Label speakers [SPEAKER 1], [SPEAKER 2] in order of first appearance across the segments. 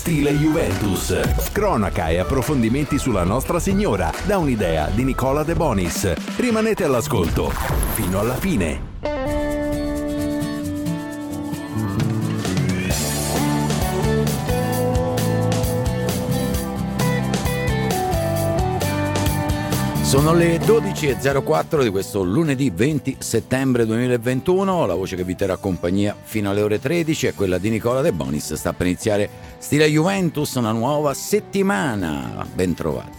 [SPEAKER 1] Stile Juventus. Cronaca e approfondimenti sulla Nostra Signora, da un'idea di Nicola De Bonis. Rimanete all'ascolto fino alla fine.
[SPEAKER 2] Sono le 12.04 di questo lunedì 20 settembre 2021. La voce che vi terrà compagnia fino alle ore 13 è quella di Nicola De Bonis. Sta per iniziare Stile Juventus, una nuova settimana. Ben trovati.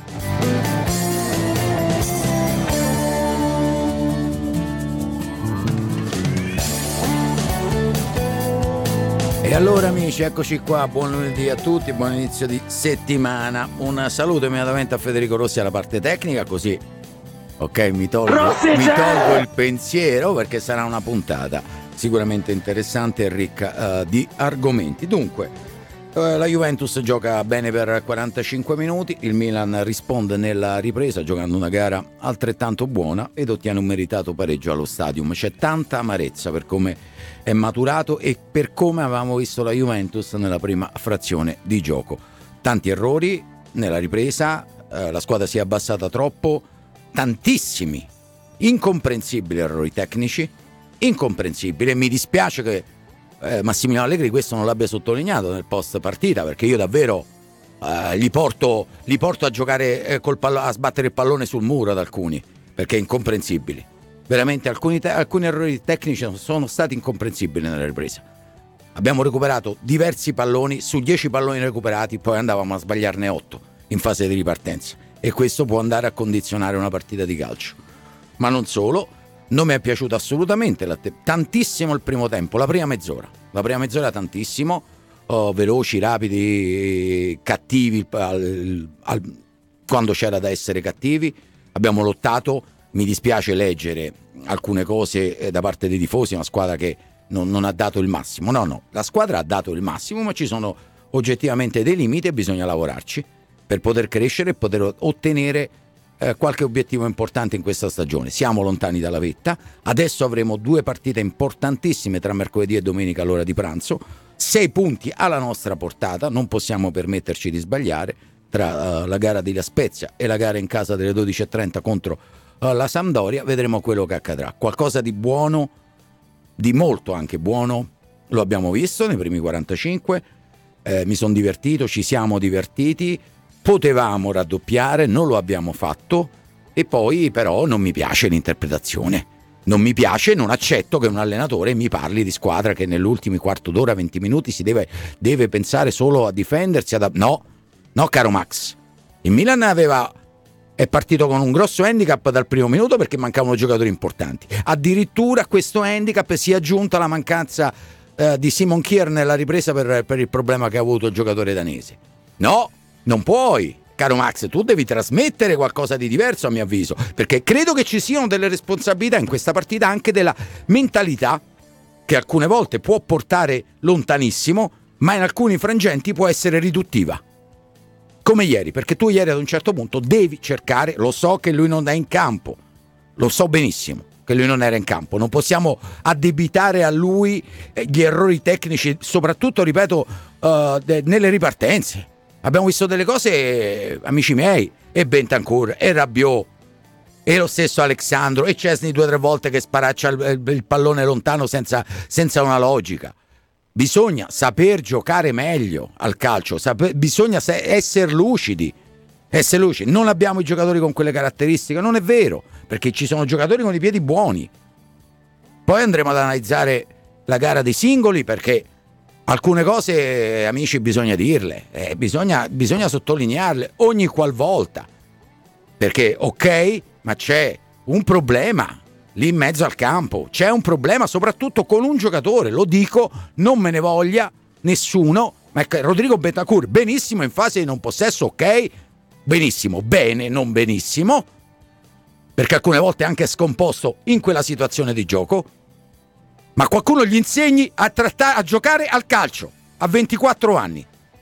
[SPEAKER 2] E allora amici, eccoci qua, buon lunedì a tutti, buon inizio di settimana. Un saluto immediatamente a Federico Rossi alla parte tecnica, così ok, mi tolgo il pensiero, perché sarà una puntata sicuramente interessante e ricca di argomenti. Dunque, la Juventus gioca bene per 45 minuti, il Milan risponde nella ripresa giocando una gara altrettanto buona ed ottiene un meritato pareggio allo Stadium. C'è tanta amarezza per come è maturato e per come avevamo visto la Juventus nella prima frazione di gioco. Tanti errori nella ripresa, la squadra si è abbassata troppo, tantissimi incomprensibili errori tecnici, incomprensibili, e mi dispiace che Massimiliano Allegri questo non l'abbia sottolineato nel post partita, perché io davvero li porto a giocare a sbattere il pallone sul muro ad alcuni, perché è incomprensibili. Veramente alcuni errori tecnici sono stati incomprensibili nella ripresa. Abbiamo recuperato diversi palloni, su 10 palloni recuperati poi andavamo a sbagliarne 8 in fase di ripartenza, e questo può andare a condizionare una partita di calcio. Ma non solo, non mi è piaciuto assolutamente tantissimo il primo tempo, la prima mezz'ora tantissimo, veloci, rapidi, cattivi quando c'era da essere cattivi. Abbiamo lottato. Mi dispiace leggere alcune cose da parte dei tifosi, una squadra che non ha dato il massimo. No, la squadra ha dato il massimo, ma ci sono oggettivamente dei limiti e bisogna lavorarci per poter crescere e poter ottenere qualche obiettivo importante in questa stagione. Siamo lontani dalla vetta, adesso avremo 2 partite importantissime tra mercoledì e domenica all'ora di pranzo, 6 punti alla nostra portata, non possiamo permetterci di sbagliare. Tra la gara di La Spezia e la gara in casa delle 12.30 contro la Sampdoria vedremo quello che accadrà. Qualcosa di buono, di molto anche buono, lo abbiamo visto nei primi 45, mi sono divertito, ci siamo divertiti, potevamo raddoppiare, non lo abbiamo fatto, e poi però non mi piace l'interpretazione, non mi piace, non accetto che un allenatore mi parli di squadra che nell'ultimi quarto d'ora, 20 minuti si deve pensare solo a difendersi, no caro Max, il Milan è partito con un grosso handicap dal primo minuto perché mancavano giocatori importanti. Addirittura a questo handicap si è aggiunta la mancanza di Simon Kjær nella ripresa per il problema che ha avuto il giocatore danese. No, non puoi, caro Max, tu devi trasmettere qualcosa di diverso, a mio avviso, perché credo che ci siano delle responsabilità in questa partita, anche della mentalità, che alcune volte può portare lontanissimo, ma in alcuni frangenti può essere riduttiva. Come ieri, perché tu ieri ad un certo punto devi cercare, lo so che lui non è in campo, lo so benissimo che lui non era in campo, non possiamo addebitare a lui gli errori tecnici, soprattutto, ripeto, nelle ripartenze. Abbiamo visto delle cose, amici miei, e Bentancur, e Rabiot, e lo stesso Alexandro, e Szczęsny 2 o 3 volte che sparaccia il pallone lontano senza una logica. Bisogna saper giocare meglio al calcio, bisogna essere lucidi. Non abbiamo i giocatori con quelle caratteristiche, non è vero, perché ci sono giocatori con i piedi buoni. Poi andremo ad analizzare la gara dei singoli, perché alcune cose, amici, bisogna dirle, bisogna sottolinearle ogni qualvolta, perché ok, ma c'è un problema lì in mezzo al campo, c'è un problema soprattutto con un giocatore, lo dico, non me ne voglia nessuno, ma Rodrigo Bentancur benissimo in fase di non possesso, ok, benissimo, bene, non benissimo, perché alcune volte è anche scomposto in quella situazione di gioco, ma qualcuno gli insegni a giocare al calcio a 24 anni,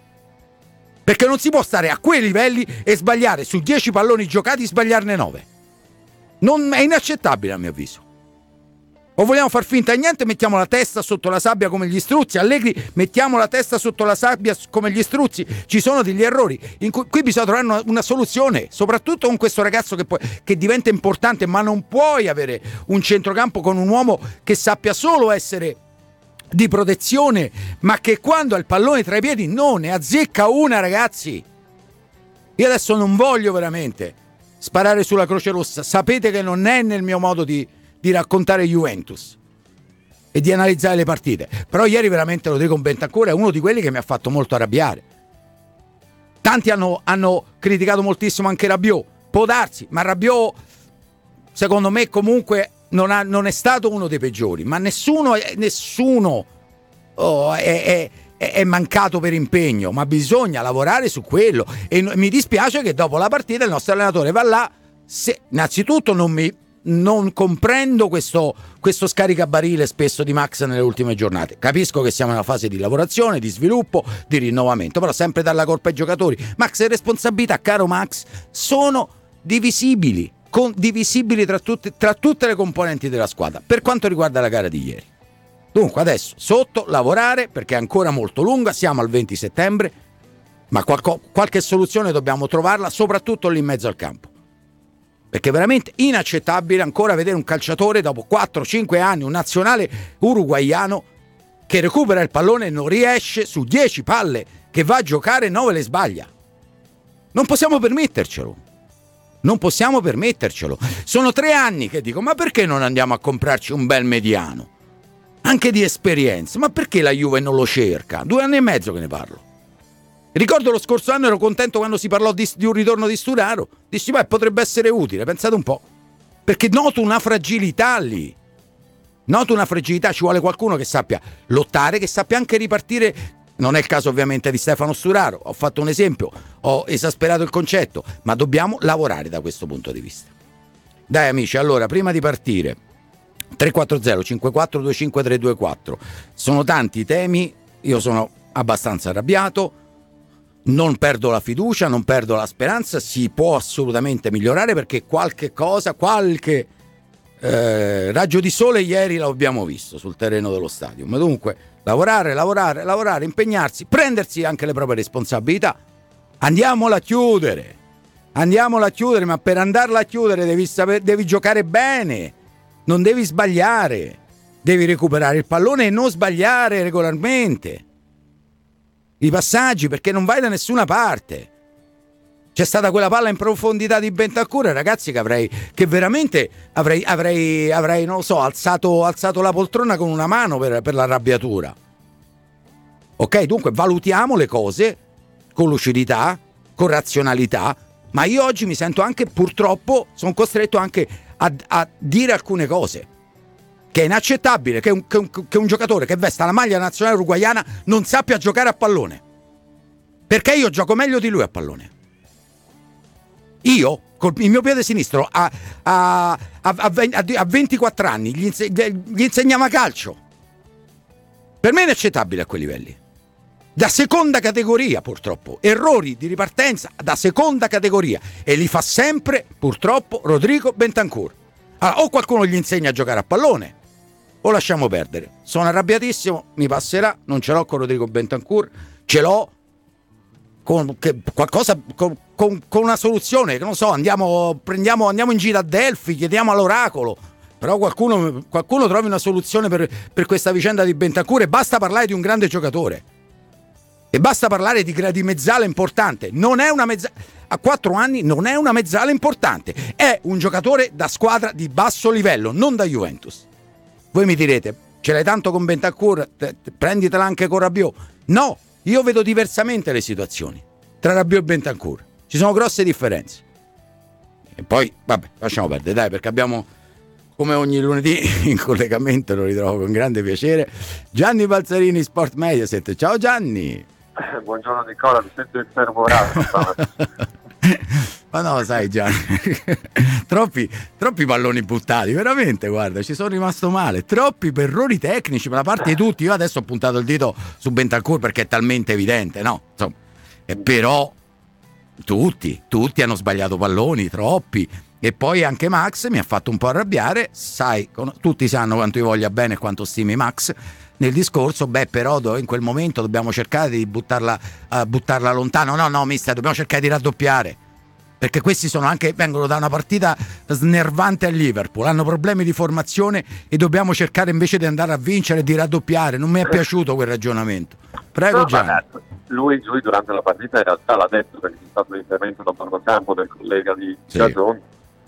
[SPEAKER 2] perché non si può stare a quei livelli e sbagliare su 10 palloni giocati, sbagliarne 9. Non è inaccettabile, a mio avviso. O vogliamo far finta di niente, mettiamo la testa sotto la sabbia come gli struzzi. Allegri, mettiamo la testa sotto la sabbia come gli struzzi. Ci sono degli errori. Qui bisogna trovare una soluzione, soprattutto con questo ragazzo che diventa importante, ma non puoi avere un centrocampo con un uomo che sappia solo essere di protezione, ma che quando ha il pallone tra i piedi non ne azzecca una, ragazzi. Io adesso non voglio veramente sparare sulla Croce Rossa. Sapete che non è nel mio modo di raccontare Juventus e di analizzare le partite, però ieri veramente Rodrigo Bentancur è uno di quelli che mi ha fatto molto arrabbiare. Tanti hanno criticato moltissimo anche Rabiot, può darsi, ma Rabiot secondo me comunque non è stato uno dei peggiori, ma nessuno è mancato per impegno, ma bisogna lavorare su quello. E mi dispiace che dopo la partita il nostro allenatore va là. Innanzitutto non comprendo questo scaricabarile spesso di Max nelle ultime giornate. Capisco che siamo in una fase di lavorazione, di sviluppo, di rinnovamento, però sempre dare la colpa ai giocatori. Max, le responsabilità, caro Max, sono divisibili tra tutte le componenti della squadra per quanto riguarda la gara di ieri. Dunque adesso sotto lavorare, perché è ancora molto lunga, siamo al 20 settembre, ma qualche soluzione dobbiamo trovarla, soprattutto lì in mezzo al campo, perché è veramente inaccettabile ancora vedere un calciatore dopo 4-5 anni, un nazionale uruguaiano, che recupera il pallone e non riesce, su 10 palle che va a giocare 9 le sbaglia. Non possiamo permettercelo. Sono 3 anni che dico, ma perché non andiamo a comprarci un bel mediano? Anche di esperienza, ma perché la Juve non lo cerca? 2 anni e mezzo che ne parlo. Ricordo lo scorso anno ero contento quando si parlò di un ritorno di Sturaro. Dissi, potrebbe essere utile, pensate un po'. Perché noto una fragilità lì. Ci vuole qualcuno che sappia lottare, che sappia anche ripartire. Non è il caso ovviamente di Stefano Sturaro, ho fatto un esempio, ho esasperato il concetto, ma dobbiamo lavorare da questo punto di vista. Dai amici, allora, prima di partire, 340 54 25 324, sono tanti i temi, io sono abbastanza arrabbiato, non perdo la fiducia, non perdo la speranza, si può assolutamente migliorare, perché qualche raggio di sole ieri l'abbiamo visto sul terreno dello stadio. Ma dunque lavorare, impegnarsi, prendersi anche le proprie responsabilità. Andiamola a chiudere, ma per andarla a chiudere devi giocare bene, non devi sbagliare, devi recuperare il pallone e non sbagliare regolarmente i passaggi, perché non vai da nessuna parte. C'è stata quella palla in profondità di Bentancur, ragazzi, che veramente avrei non lo so, alzato la poltrona con una mano per l'arrabbiatura. Ok, dunque valutiamo le cose con lucidità, con razionalità, ma io oggi mi sento anche, purtroppo, sono costretto anche a dire alcune cose. Che è inaccettabile che un giocatore che vesta la maglia nazionale uruguaiana non sappia giocare a pallone. Perché io gioco meglio di lui a pallone. Io, col il mio piede sinistro, a 24 anni, gli insegnava calcio. Per me è inaccettabile a quei livelli. Da seconda categoria, purtroppo. Errori di ripartenza da seconda categoria. E li fa sempre, purtroppo, Rodrigo Bentancur. Allora, o qualcuno gli insegna a giocare a pallone, o lasciamo perdere. Sono arrabbiatissimo, mi passerà, non ce l'ho con Rodrigo Bentancur, ce l'ho con una soluzione, che non so, andiamo in giro a Delphi, chiediamo all'oracolo, però qualcuno trovi una soluzione per questa vicenda di Bentancur, e basta parlare di un grande giocatore, e basta parlare di mezzala importante. Non è una mezzala, a 4 anni non è una mezzala importante, è un giocatore da squadra di basso livello, non da Juventus. Voi mi direte, ce l'hai tanto con Bentancur, prenditela anche con Rabiot. No, io vedo diversamente le situazioni tra Rabiot e Bentancur. Ci sono grosse differenze. E poi, vabbè, lasciamo perdere, dai, perché abbiamo, come ogni lunedì, in collegamento, lo ritrovo con grande piacere, Gianni Balzarini, Sport Mediaset. Ciao Gianni.
[SPEAKER 3] Buongiorno Nicola, mi sento infervorato.
[SPEAKER 2] Ma no, sai Gianni, troppi palloni buttati, veramente, guarda, ci sono rimasto male, troppi per errori tecnici da parte di tutti. Io adesso ho puntato il dito su Bentancur perché è talmente evidente, no? Insomma, però tutti hanno sbagliato palloni, troppi. E poi anche Max mi ha fatto un po' arrabbiare, sai, tutti sanno quanto io voglia bene e quanto stimi Max nel discorso, però in quel momento dobbiamo cercare di buttarla lontano. No, mister, dobbiamo cercare di raddoppiare, perché questi vengono da una partita snervante a Liverpool, hanno problemi di formazione e dobbiamo cercare invece di andare a vincere e di raddoppiare. Non mi è piaciuto quel ragionamento. Prego, Gianni.
[SPEAKER 3] Lui durante la partita in realtà l'ha detto, perché c'è stato l'intervento da bordo del collega di Gazon,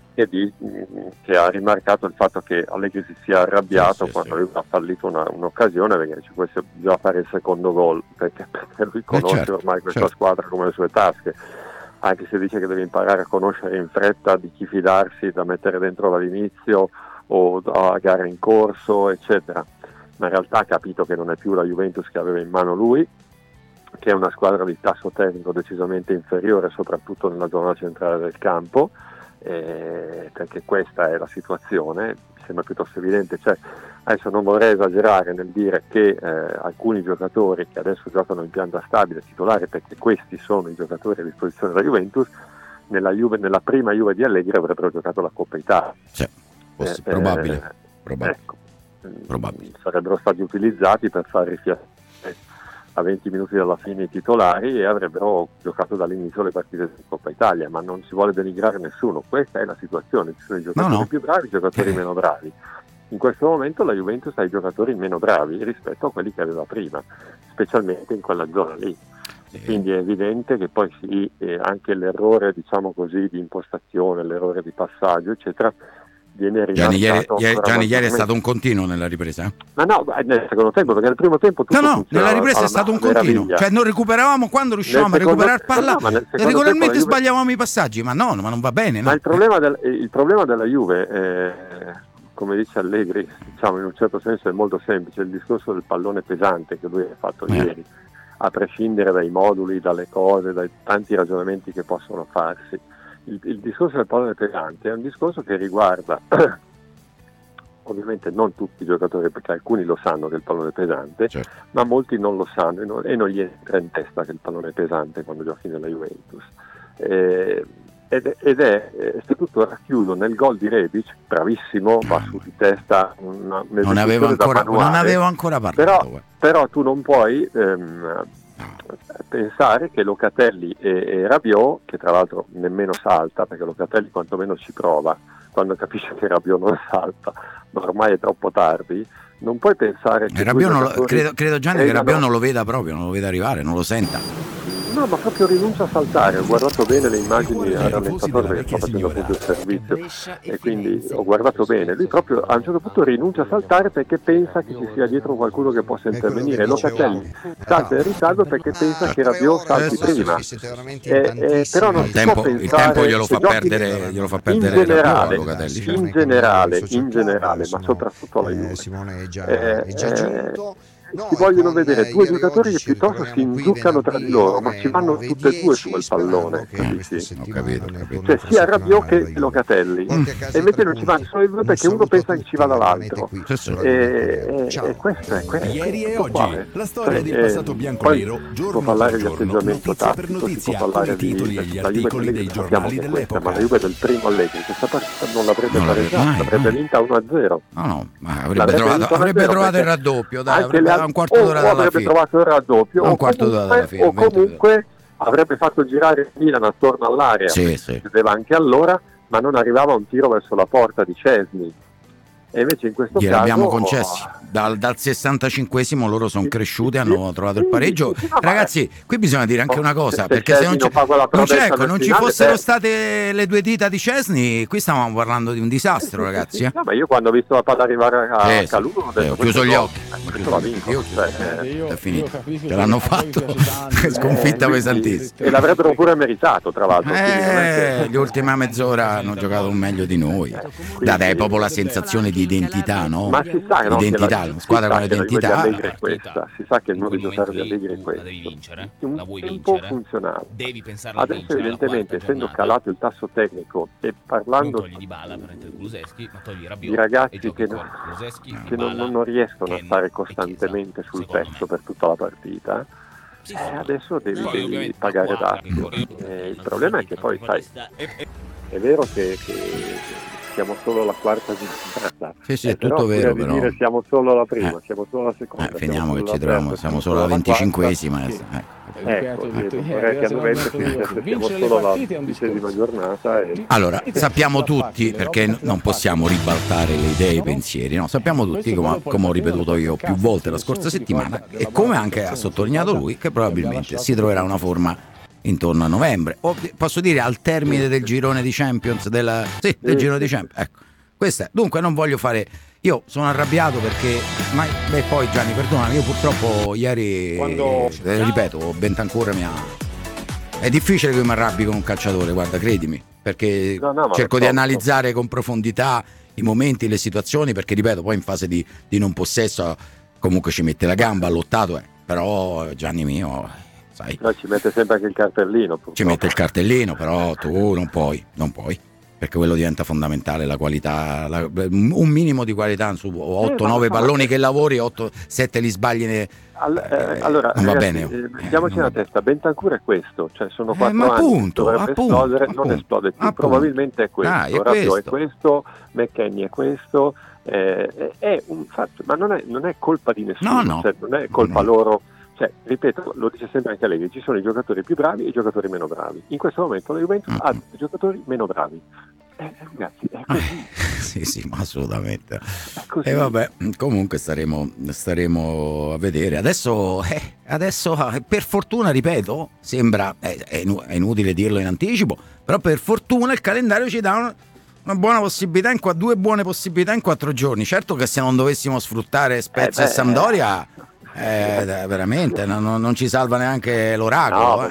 [SPEAKER 3] che ha rimarcato il fatto che Allegri si sia arrabbiato quando lui ha fallito un'occasione, perché ci fosse già fare il secondo gol, perché lui conosce ormai questa squadra come le sue tasche, anche se dice che deve imparare a conoscere in fretta di chi fidarsi da mettere dentro dall'inizio o a gare in corso, eccetera. Ma in realtà ha capito che non è più la Juventus che aveva in mano lui, che è una squadra di tasso tecnico decisamente inferiore, soprattutto nella zona centrale del campo, perché questa è la situazione, mi sembra piuttosto evidente. Adesso non vorrei esagerare nel dire che alcuni giocatori che adesso giocano in pianta stabile titolare, perché questi sono i giocatori a disposizione della Juventus, nella prima Juve di Allegri avrebbero giocato la Coppa Italia.
[SPEAKER 2] Probabile.
[SPEAKER 3] Ecco, sarebbero stati utilizzati per far rifiatare a 20 minuti dalla fine i titolari e avrebbero giocato dall'inizio le partite di Coppa Italia, ma non si vuole denigrare nessuno, questa è la situazione, ci sono i giocatori più bravi, i giocatori meno bravi. In questo momento la Juventus ha i giocatori meno bravi rispetto a quelli che aveva prima, specialmente in quella zona lì. Quindi è evidente che poi anche l'errore, diciamo così, di impostazione, l'errore di passaggio, eccetera, viene rimarcato.
[SPEAKER 2] Gianni, ieri è stato un continuo nella ripresa?
[SPEAKER 3] Ma no, nel secondo tempo, perché nel primo tempo tutto
[SPEAKER 2] nella ripresa è stato un continuo, cioè non recuperavamo quando riuscivamo a recuperare palla e regolarmente sbagliavamo i passaggi, ma non va bene.
[SPEAKER 3] Ma il problema della Juve, come dice Allegri, diciamo in un certo senso è molto semplice, il discorso del pallone pesante che lui ha fatto ieri, a prescindere dai moduli, dalle cose, dai tanti ragionamenti che possono farsi. Il discorso del pallone pesante è un discorso che riguarda ovviamente non tutti i giocatori, perché alcuni lo sanno che il pallone è pesante, ma molti non lo sanno e non gli entra in testa che il pallone è pesante quando giochi nella Juventus. Ed è tutto racchiuso nel gol di Rebic, bravissimo, va su di testa,
[SPEAKER 2] non avevo ancora parlato.
[SPEAKER 3] Però tu non puoi pensare che Locatelli e Rabiot, che tra l'altro nemmeno salta, perché Locatelli quantomeno ci prova, quando capisce che Rabiot non salta, ma ormai è troppo tardi, non puoi pensare che
[SPEAKER 2] credo Gianni che Rabiot non lo veda proprio, non lo veda arrivare, non lo senta.
[SPEAKER 3] No, ma proprio rinuncia a saltare. Ho guardato bene le immagini al rallentatore perché sto facendo appunto il servizio e quindi ho guardato bene. Lui proprio a un certo punto rinuncia a saltare perché pensa che ci sia dietro qualcuno che possa intervenire. Locatelli salta in ritardo perché pensa che Rabiot salti prima. Però non si può pensare,
[SPEAKER 2] il tempo glielo fa perdere
[SPEAKER 3] in generale, ma soprattutto alla Juve. Si vogliono vedere due giocatori che piuttosto si inzuccano tra di loro, ma ci vanno tutte e due su quel pallone.
[SPEAKER 2] Ho capito.
[SPEAKER 3] Cioè sia Rabiot che Locatelli, e invece non ci vanno solo i due perché uno pensa che ci vada l'altro. E questo è
[SPEAKER 1] ieri e oggi la storia del passato bianconero,
[SPEAKER 3] si può parlare di atteggiamento tattico, si può parlare di la Juve dei giornali dell'epoca, ma la Juve del primo Allegri questa partita non l'avrebbe pareggiata, avrebbe vinta 1-0.
[SPEAKER 2] No, ma avrebbe trovato il raddoppio, un quarto d'ora dalla
[SPEAKER 3] avrebbe
[SPEAKER 2] fine.
[SPEAKER 3] Trovato il raddoppio
[SPEAKER 2] un quarto d'ora dalla fine,
[SPEAKER 3] o comunque avrebbe fatto girare il Milan attorno all'area, succedeva anche allora, ma non arrivava un tiro verso la porta di Szczęsny. E invece in questo caso
[SPEAKER 2] abbiamo concessi dal 65esimo, loro sono cresciuti, hanno trovato il pareggio. Ragazzi, qui bisogna dire anche una cosa, perché se non ci fossero state le due dita di Szczęsny, qui stavamo parlando di un disastro, ragazzi.
[SPEAKER 3] No, ma io quando ho visto la palla arrivare a Kalou ho
[SPEAKER 2] chiuso gli occhi,
[SPEAKER 3] è
[SPEAKER 2] finito, ce l'hanno fatto. Sconfitta pesantissima
[SPEAKER 3] e l'avrebbero pure meritato, tra l'altro.
[SPEAKER 2] L'ultima mezz'ora hanno giocato meglio di noi. Dai, proprio la sensazione di identità, no?
[SPEAKER 3] Ma si sa,
[SPEAKER 2] identità, una squadra con identità.
[SPEAKER 3] Si sa che il modo di giocare di Allegri è questo. Un tempo funzionale. Adesso evidentemente, essendo calato il tasso tecnico e parlando di ragazzi che non riescono a stare costantemente sul pezzo per tutta la partita, adesso devi pagare dazio. Il problema è che poi sai, è vero che siamo solo la quarta giornata.
[SPEAKER 2] Sì, è tutto vero, però.
[SPEAKER 3] Dire, siamo solo la prima, siamo solo la seconda.
[SPEAKER 2] Finiamo che ci troviamo, siamo solo la 25esima.
[SPEAKER 3] Sì. Vorrei che a novembre siamo solo la 20ª giornata.
[SPEAKER 2] Allora, sappiamo tutti, perché non possiamo ribaltare le idee e i pensieri, no? Sappiamo tutti, come ho ripetuto io più volte la scorsa settimana, e come anche ha sottolineato lui, che probabilmente si troverà una forma intorno a novembre, o posso dire al termine del girone di Champions, del girone di Champions, ecco. Questa è. Dunque non voglio fare, io sono arrabbiato perché poi Gianni, perdonami, io purtroppo ieri ripeto, Bentancur è difficile che io mi arrabbi con un calciatore, guarda, credimi, perché cerco di analizzare con profondità i momenti, le situazioni, perché ripeto, poi in fase di non possesso comunque ci mette la gamba, ha lottato, però Gianni mio, sai,
[SPEAKER 3] ci mette sempre anche il cartellino, purtroppo.
[SPEAKER 2] Ci mette il cartellino, però tu non puoi, perché quello diventa fondamentale, la qualità, un minimo di qualità su 8-9 palloni che lavori, 7 li sbagli.
[SPEAKER 3] Allora
[SPEAKER 2] non va
[SPEAKER 3] ragazzi,
[SPEAKER 2] bene.
[SPEAKER 3] Mettiamoci nella testa, Bentancur è questo, cioè sono 4
[SPEAKER 2] ma
[SPEAKER 3] anni, dovrebbe esplodere,
[SPEAKER 2] appunto,
[SPEAKER 3] non esplode più,
[SPEAKER 2] appunto.
[SPEAKER 3] probabilmente è questo,
[SPEAKER 2] Questo.
[SPEAKER 3] è questo, McKennie è questo, è un fatto, ma non è colpa di nessuno,
[SPEAKER 2] No.
[SPEAKER 3] Cioè, non è colpa loro. Cioè, ripeto, lo dice sempre anche lei, ci sono i giocatori più bravi e i giocatori meno bravi. In questo momento la Juventus ha dei giocatori meno bravi. Ragazzi, è così.
[SPEAKER 2] Sì, ma assolutamente.
[SPEAKER 3] Così.
[SPEAKER 2] E vabbè, comunque staremo a vedere. Adesso per fortuna, ripeto, sembra è inutile dirlo in anticipo, però per fortuna il calendario ci dà una buona possibilità, due buone possibilità in 4 giorni. Certo che se non dovessimo sfruttare Spezia e Sampdoria, veramente non ci salva neanche l'oracolo.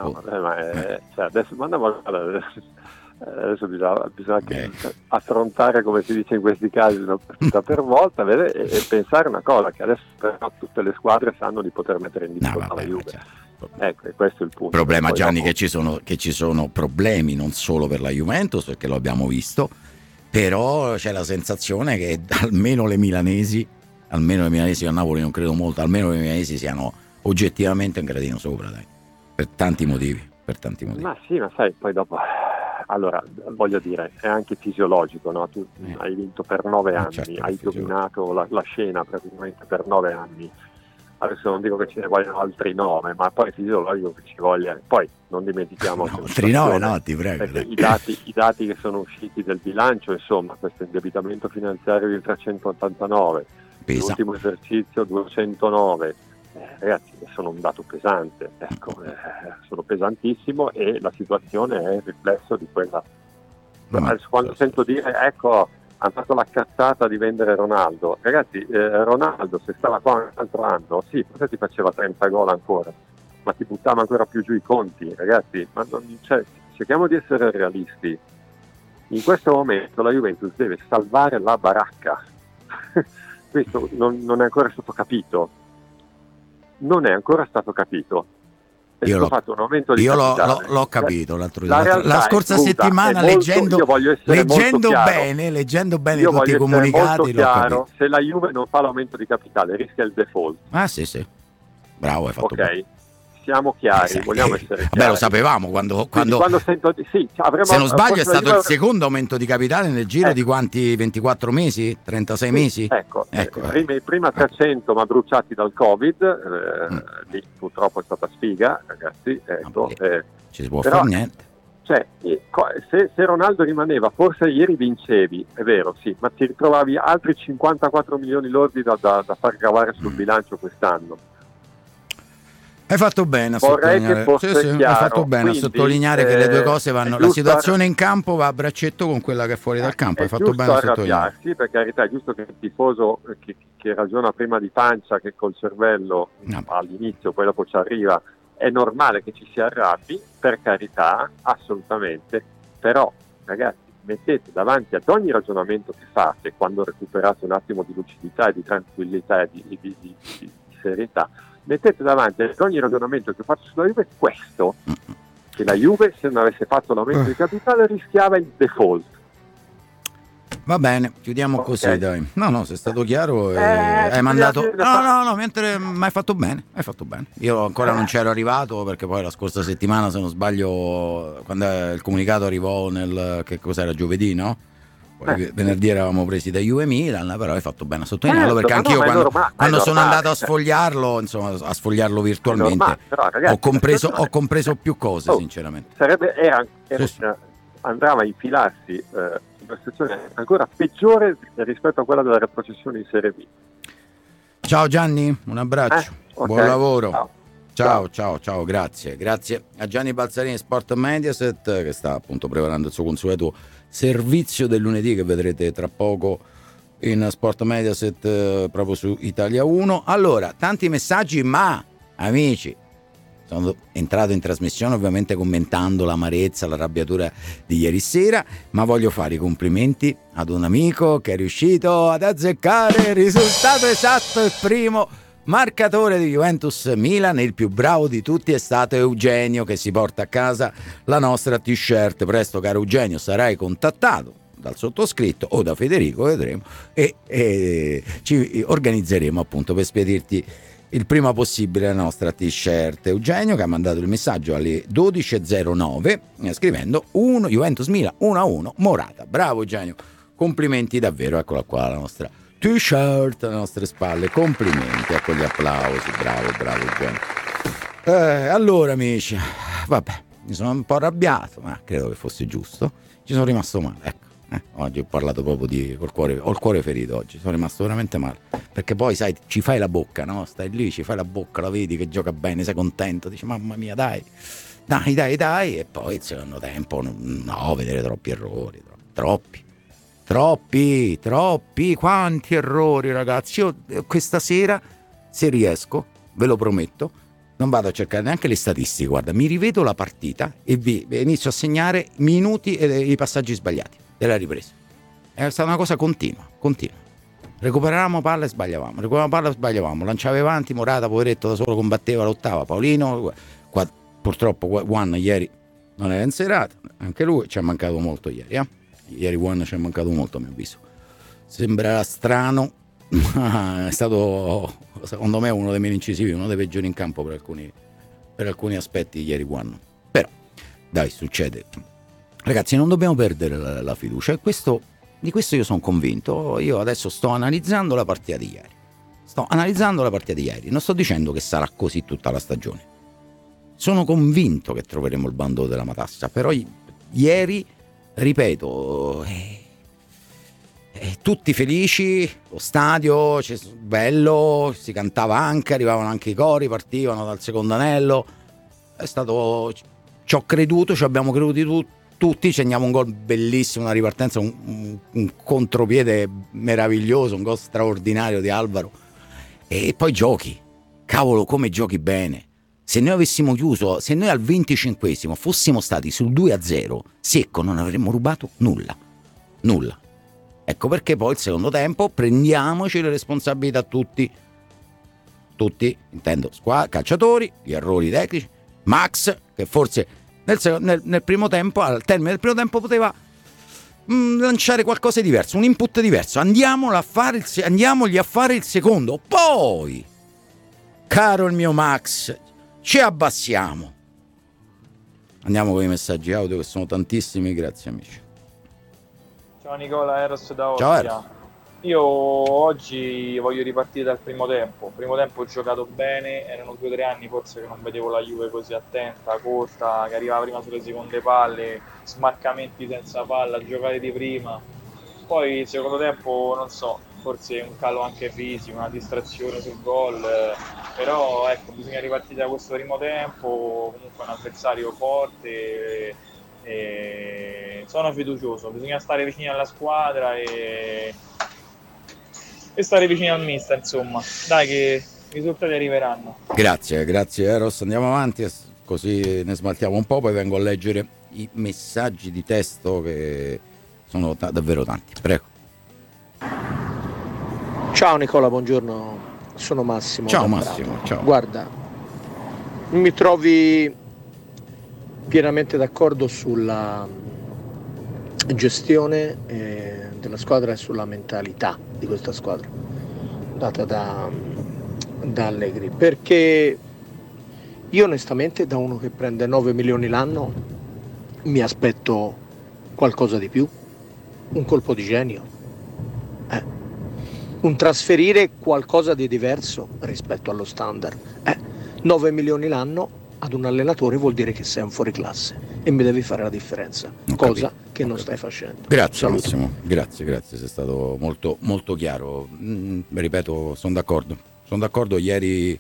[SPEAKER 3] Adesso bisogna anche affrontare, come si dice in questi casi, una partita per volta, e pensare una cosa, che adesso però tutte le squadre sanno di poter mettere in difficoltà la Juve. Ecco, e questo è il punto.
[SPEAKER 2] Il problema, Gianni, che ci sono problemi non solo per la Juventus, perché lo abbiamo visto, però c'è la sensazione che almeno le milanesi a Napoli non credo molto, almeno i milanesi siano oggettivamente un gradino sopra, dai, per tanti motivi.
[SPEAKER 3] Ma sì, ma sai, poi dopo, allora, voglio dire, è anche fisiologico, no? Tu hai vinto per 9 anni,
[SPEAKER 2] certo,
[SPEAKER 3] hai dominato la scena praticamente per 9 anni. Adesso non dico che ce ne vogliono altri 9, ma poi è fisiologico che ci voglia. Poi non dimentichiamo
[SPEAKER 2] altri 9, ti prego.
[SPEAKER 3] I dati che sono usciti del bilancio, insomma, questo indebitamento finanziario di 389, l'ultimo esercizio 209, ragazzi, sono un dato pesante, sono pesantissimo, e la situazione è il riflesso di quella. Quando sento dire, ecco, hanno fatto la cazzata di vendere Ronaldo, ragazzi, Ronaldo se stava qua un altro anno, sì, forse ti faceva 30 gol ancora, ma ti buttava ancora più giù i conti, ragazzi, ma cerchiamo di essere realisti. In questo momento la Juventus deve salvare la baracca. Questo non è ancora stato capito.
[SPEAKER 2] Io l'ho capito la scorsa settimana, leggendo bene tutti i comunicati, l'ho capito.
[SPEAKER 3] Se la Juve non fa l'aumento di capitale rischia il default.
[SPEAKER 2] Sì, bravo, hai fatto bene.
[SPEAKER 3] Siamo chiari, vogliamo essere chiari.
[SPEAKER 2] Lo sapevamo quando
[SPEAKER 3] sento
[SPEAKER 2] se non sbaglio è stato il secondo aumento di capitale nel giro di quanti? 24 mesi? 36 mesi?
[SPEAKER 3] Prima 300 ma bruciati dal Covid, lì purtroppo è stata sfiga, ragazzi,
[SPEAKER 2] ci si può fare niente.
[SPEAKER 3] Cioè, se Ronaldo rimaneva, forse ieri vincevi, è vero, sì, ma ti ritrovavi altri 54 milioni lordi da far gravare sul bilancio quest'anno.
[SPEAKER 2] Hai fatto bene a
[SPEAKER 3] sottolineare,
[SPEAKER 2] hai fatto bene a sottolineare che le due cose vanno. La situazione in campo va a braccetto con quella che è fuori dal campo. Hai fatto bene a sottolineare.
[SPEAKER 3] Sì, per carità, è giusto che il tifoso che ragiona prima di pancia che col cervello all'inizio, poi dopo ci arriva, è normale che ci si arrabbi, per carità, assolutamente. Però, ragazzi, mettete davanti ad ogni ragionamento che fate, quando recuperate un attimo di lucidità e di tranquillità e di serietà, mettete davanti ad ogni ragionamento che faccio sulla Juve questo, che la Juve, se non avesse fatto l'aumento di capitale, rischiava il default.
[SPEAKER 2] Va bene, chiudiamo
[SPEAKER 3] Okay.
[SPEAKER 2] così, dai. No, sei stato chiaro e hai mandato. No, mentre ma hai fatto bene, Io ancora non c'ero arrivato perché poi la scorsa settimana, se non sbaglio, quando il comunicato arrivò che cos'era, giovedì, no? Poi venerdì eravamo presi da Juve Milan, però hai fatto bene a sottolinearlo, perché anch'io quando sono andato a sfogliarlo, insomma, a sfogliarlo virtualmente,
[SPEAKER 3] normale, però, ragazzi,
[SPEAKER 2] ho compreso più cose, sinceramente.
[SPEAKER 3] Andava a infilarsi in una situazione ancora peggiore rispetto a quella della retrocessione in Serie B.
[SPEAKER 2] Ciao Gianni, un abbraccio,
[SPEAKER 3] Okay.
[SPEAKER 2] buon lavoro.
[SPEAKER 3] Ciao.
[SPEAKER 2] Ciao, grazie a Gianni Balzarini, Sport Mediaset, che sta appunto preparando il suo consueto servizio del lunedì, che vedrete tra poco in Sport Mediaset, proprio su Italia 1. Allora, tanti messaggi, ma amici, sono entrato in trasmissione ovviamente commentando l'amarezza, l'arrabbiatura di ieri sera, ma voglio fare i complimenti ad un amico che è riuscito ad azzeccare il risultato esatto. Il primo marcatore di Juventus Milan, il più bravo di tutti, è stato Eugenio, che si porta a casa la nostra t-shirt. Presto, caro Eugenio, sarai contattato dal sottoscritto o da Federico, vedremo, e ci organizzeremo appunto per spedirti il prima possibile la nostra t-shirt. Eugenio, che ha mandato il messaggio alle 12.09 scrivendo Juventus Milan 1-1 Morata. Bravo Eugenio, complimenti davvero, eccola qua la nostra t-shirt alle nostre spalle, complimenti, ecco gli applausi, bravo Eugenio. Allora amici, vabbè, mi sono un po' arrabbiato, ma credo che fosse giusto, ci sono rimasto male, ecco. Oggi ho parlato proprio ho il cuore ferito oggi, sono rimasto veramente male, perché poi sai, ci fai la bocca, no? Stai lì, ci fai la bocca, la vedi che gioca bene, sei contento, dici mamma mia, dai, e poi il secondo tempo no, vedere troppi errori, troppi, quanti errori, ragazzi. Io questa sera, se riesco, ve lo prometto, non vado a cercare neanche le statistiche, guarda, mi rivedo la partita e vi inizio a segnare minuti e i passaggi sbagliati della ripresa. È stata una cosa continua. Recuperavamo palla e sbagliavamo, lanciava avanti, Morata poveretto da solo combatteva, lottava, Paolino purtroppo Juan ieri non era in serata, anche lui ci è mancato molto ieri, Ieri Juan ci è mancato molto, a mio avviso. Sembrerà strano, ma è stato secondo me uno dei meno incisivi, uno dei peggiori in campo per alcuni aspetti ieri Juan. Però dai, succede. Ragazzi, non dobbiamo perdere la fiducia, di questo io sono convinto. Io adesso sto analizzando la partita di ieri, non sto dicendo che sarà così tutta la stagione, sono convinto che troveremo il bando della matassa, però ieri, ripeto, tutti felici, lo stadio bello, si cantava anche, arrivavano anche i cori, partivano dal secondo anello, è stato, ci ho creduto, ci abbiamo creduto tutti, segniamo un gol bellissimo, una ripartenza, un contropiede meraviglioso, un gol straordinario di Alvaro, e poi giochi, cavolo come giochi bene. Se noi avessimo chiuso, se noi al 25esimo fossimo stati sul 2-0 secco, non avremmo rubato nulla. Ecco perché poi il secondo tempo prendiamoci le responsabilità tutti, intendo calciatori, gli errori tecnici, Max, che forse nel primo tempo, al termine del primo tempo, poteva lanciare qualcosa di diverso, un input diverso. Andiamogli a fare il secondo. Poi, caro il mio Max, ci abbassiamo. Andiamo con i messaggi audio, che sono tantissimi. Grazie amici.
[SPEAKER 4] Ciao Nicola, Eros da
[SPEAKER 2] Ciao,
[SPEAKER 4] Ostia.
[SPEAKER 2] Eros.
[SPEAKER 4] Io oggi voglio ripartire dal primo tempo. Il primo tempo ho giocato bene, erano 2 o 3 anni forse che non vedevo la Juve così attenta, corta, che arrivava prima sulle seconde palle, smarcamenti senza palla, giocare di prima. Poi il secondo tempo, non so, forse un calo anche fisico, una distrazione sul gol, però ecco, bisogna ripartire da questo primo tempo, comunque un avversario forte, e sono fiducioso, bisogna stare vicini alla squadra e stare vicini al mister, insomma, dai che i risultati arriveranno.
[SPEAKER 2] Grazie Eros, andiamo avanti così ne smaltiamo un po', poi vengo a leggere i messaggi di testo che sono davvero tanti, prego.
[SPEAKER 5] Ciao Nicola, buongiorno, sono Massimo.
[SPEAKER 2] Ciao Massimo, ciao.
[SPEAKER 5] Guarda, mi trovi pienamente d'accordo sulla gestione della squadra e sulla mentalità di questa squadra data da Allegri, perché io onestamente da uno che prende 9 milioni l'anno mi aspetto qualcosa di più, un colpo di genio, un trasferire qualcosa di diverso rispetto allo standard. 9 milioni l'anno ad un allenatore vuol dire che sei un fuoriclasse e mi devi fare la differenza, cosa che non stai facendo.
[SPEAKER 2] Grazie Massimo, grazie, sei stato molto, molto chiaro. Ripeto, sono d'accordo. Ieri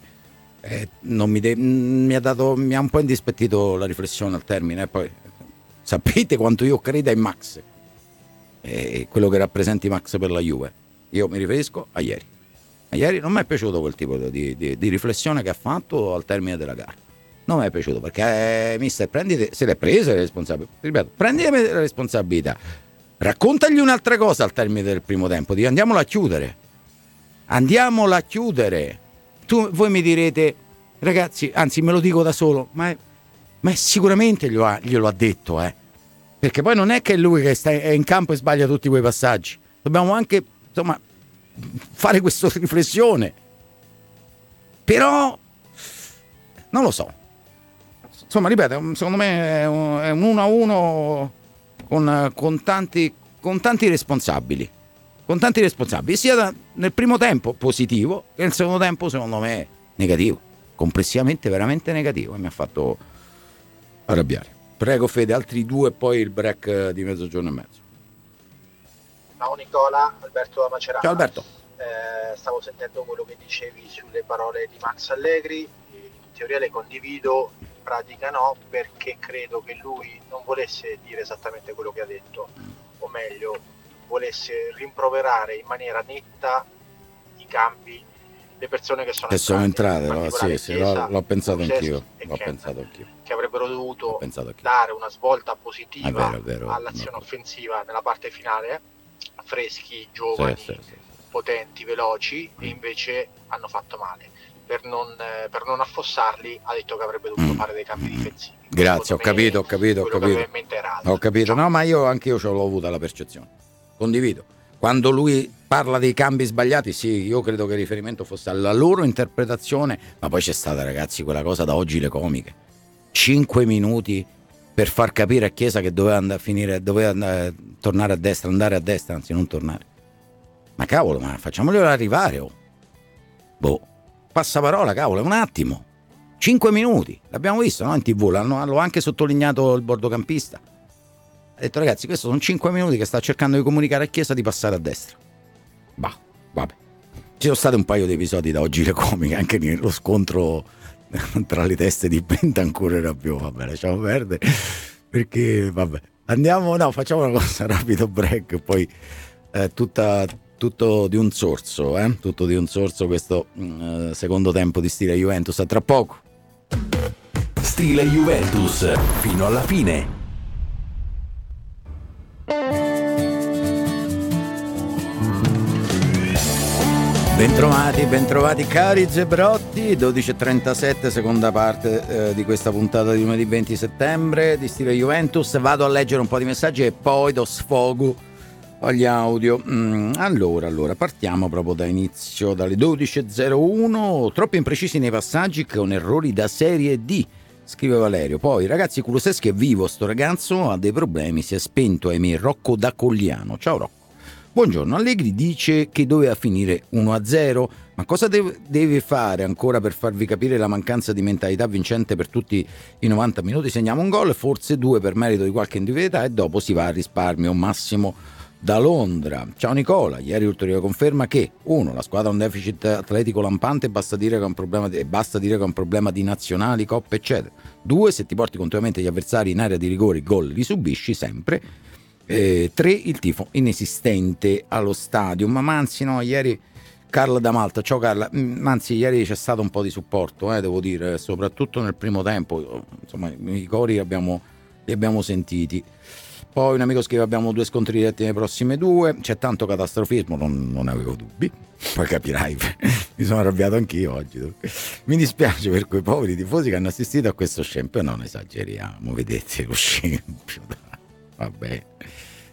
[SPEAKER 2] mi ha un po' indispettito la riflessione al termine, poi sapete quanto io creda in Max e quello che rappresenti Max per la Juve. Io mi riferisco a ieri. A ieri non mi è piaciuto quel tipo di riflessione che ha fatto al termine della gara. Non mi è piaciuto perché mister, se l'è presa le responsabilità. Ripeto, prendimi le responsabilità. Raccontagli un'altra cosa al termine del primo tempo. Andiamola a chiudere. Voi mi direte, ragazzi, anzi me lo dico da solo, ma sicuramente glielo ha detto, perché poi non è che è lui che è in campo e sbaglia tutti quei passaggi. Dobbiamo anche, insomma, fare questa riflessione. Però non lo so. Insomma, ripeto, secondo me è un 1-1 con tanti responsabili. Con tanti responsabili, sia nel primo tempo positivo che nel secondo tempo, secondo me, negativo. Complessivamente veramente negativo e mi ha fatto arrabbiare. Prego Fede, altri 2 e poi il break di mezzogiorno e mezzo.
[SPEAKER 6] Ciao Nicola, Alberto da Macerata.
[SPEAKER 2] Ciao Alberto.
[SPEAKER 6] Stavo sentendo quello che dicevi sulle parole di Max Allegri, in teoria le condivido, in pratica no, perché credo che lui non volesse dire esattamente quello che ha detto, o meglio, volesse rimproverare in maniera netta i cambi, le persone che sono entrate,
[SPEAKER 2] l'ho pensato anch'io.
[SPEAKER 6] Che avrebbero dovuto dare una svolta positiva
[SPEAKER 2] vero,
[SPEAKER 6] all'azione offensiva nella parte finale, freschi, giovani, potenti, veloci, e invece hanno fatto male. Per non affossarli ha detto che avrebbe dovuto fare dei cambi difensivi.
[SPEAKER 2] Grazie, ho capito. Ho capito, no, ma anche io ce l'ho avuta la percezione. Condivido. Quando lui parla dei cambi sbagliati, sì, io credo che il riferimento fosse alla loro interpretazione, ma poi c'è stata, ragazzi, quella cosa da oggi le comiche. 5 minuti per far capire a Chiesa che doveva tornare a destra, andare a destra, anzi non tornare. Ma cavolo, ma facciamoglielo arrivare, passaparola, cavolo, un attimo. 5 minuti, l'abbiamo visto, no? In TV, l'hanno anche sottolineato il bordocampista. Ha detto, ragazzi, questo sono 5 minuti che sta cercando di comunicare a Chiesa di passare a destra. Vabbè. Ci sono stati un paio di episodi da oggi le comiche, anche nello scontro tra le teste di Bentancur e Rabiot. Vabbè, lasciamo perdere, perché vabbè. Facciamo una cosa, rapido break, poi tutto di un sorso, tutto di un sorso questo secondo tempo di Stile Juventus. A tra poco.
[SPEAKER 1] Stile Juventus, fino alla fine.
[SPEAKER 2] Bentrovati cari Zebrotti, 12.37, seconda parte di questa puntata di lunedì 20 settembre di Stile Juventus. Vado a leggere un po' di messaggi e poi do sfogo agli audio. Allora, partiamo proprio da inizio, dalle 12.01. Troppo imprecisi nei passaggi con errori da serie D, scrive Valerio. Poi, ragazzi, Kulusevski è vivo, sto ragazzo ha dei problemi, si è spento, ahimè. Rocco da Cogliano. Ciao Rocco. Buongiorno, Allegri dice che doveva finire 1-0, ma cosa deve fare ancora per farvi capire la mancanza di mentalità vincente? Per tutti i 90 minuti segniamo un gol, forse 2 per merito di qualche individualità e dopo si va a risparmio. Massimo da Londra. Ciao Nicola, ieri ulteriore conferma che 1. La squadra ha un deficit atletico lampante e basta dire che è un problema di nazionali, coppe eccetera. 2. Se ti porti continuamente gli avversari in area di rigore, gol li subisci sempre. 3. Il tifo inesistente allo stadio. Ma Manzi, no, ieri Carla da Malta, ciao Carla. Manzi, ieri c'è stato un po' di supporto, devo dire, soprattutto nel primo tempo. Insomma, i cori li abbiamo sentiti. Poi un amico scrive: abbiamo 2 scontri diretti nei prossime 2. C'è tanto catastrofismo, non avevo dubbi. Poi capirai, mi sono arrabbiato anch'io oggi. Mi dispiace per quei poveri tifosi che hanno assistito a questo scempio. Non esageriamo, vedete lo scempio. Vabbè,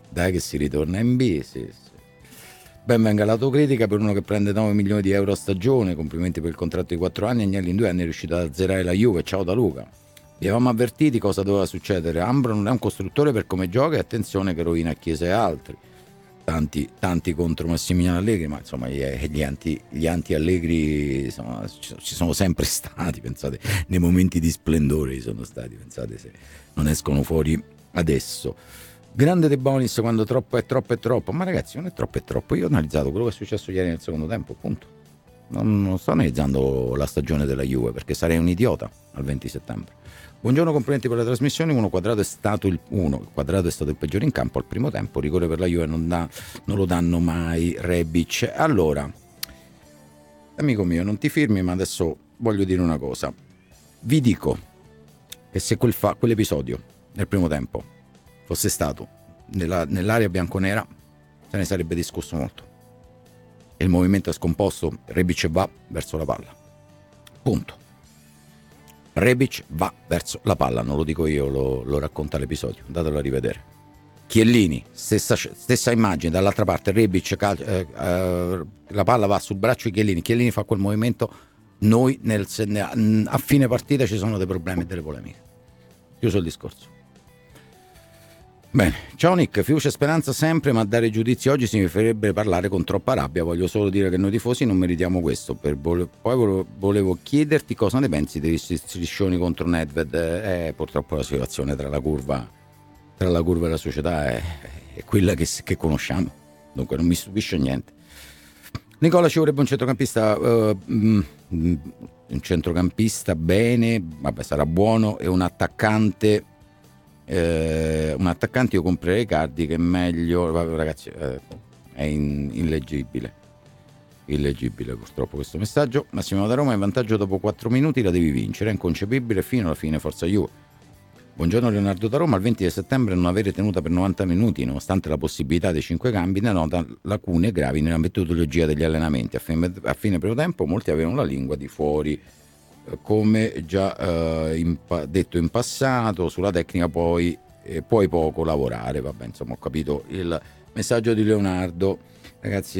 [SPEAKER 2] Dai che si ritorna in B, sì. Ben venga l'autocritica per uno che prende 9 milioni di euro a stagione, complimenti per il contratto di 4 anni, Agnelli in 2 anni è riuscito ad azzerare la Juve, ciao da Luca. Vi avevamo avvertiti cosa doveva succedere, Ambro non è un costruttore per come gioca e attenzione che rovina Chiesa e altri. Tanti contro Massimiliano Allegri, ma insomma gli anti Allegri ci sono sempre stati, pensate, nei momenti di splendore ci sono stati, pensate se non escono fuori adesso. Grande De Bonis quando troppo è troppo, ma ragazzi non è troppo, io ho analizzato quello che è successo ieri nel secondo tempo, punto. Non sto analizzando la stagione della Juve perché sarei un idiota al 20 settembre. Buongiorno, complimenti per la trasmissione. Quadrato è stato il peggiore in campo al primo tempo, rigore per la Juve non lo danno mai. Rebic. Allora, amico mio, non ti firmi, ma adesso voglio dire una cosa. Vi dico che se quell'episodio nel primo tempo fosse stato nell'area bianconera, se ne sarebbe discusso molto. E il movimento è scomposto, Rebic va verso la palla. Punto. Rebic va verso la palla, non lo dico io, lo racconta l'episodio, andatelo a rivedere. Chiellini, stessa immagine, dall'altra parte Rebic, la palla va sul braccio di Chiellini fa quel movimento, noi a fine partita ci sono dei problemi e delle polemiche. Chiuso il discorso. Bene, ciao Nick, fiducia e speranza sempre, ma a dare giudizi oggi significherebbe parlare con troppa rabbia. Voglio solo dire che noi tifosi non meritiamo questo. Poi volevo chiederti cosa ne pensi degli striscioni contro Nedved. Purtroppo la situazione tra la curva e la società è quella che conosciamo, dunque non mi stupisce niente. Nicola, ci vorrebbe un centrocampista bene, vabbè, sarà buono, e un attaccante io comprerei Cardi, che è meglio. Vabbè, ragazzi, è illeggibile purtroppo questo messaggio. Massimo da Roma, in vantaggio dopo 4 minuti la devi vincere, è inconcepibile, fino alla fine, forza Juve. Buongiorno Leonardo da Roma, il 20 di settembre non avere tenuta per 90 minuti nonostante la possibilità dei 5 cambi ne nota lacune gravi nella metodologia degli allenamenti. A fine primo tempo molti avevano la lingua di fuori, come già detto in passato. Sulla tecnica puoi poco lavorare. Vabbè, insomma, ho capito il messaggio di Leonardo. Ragazzi,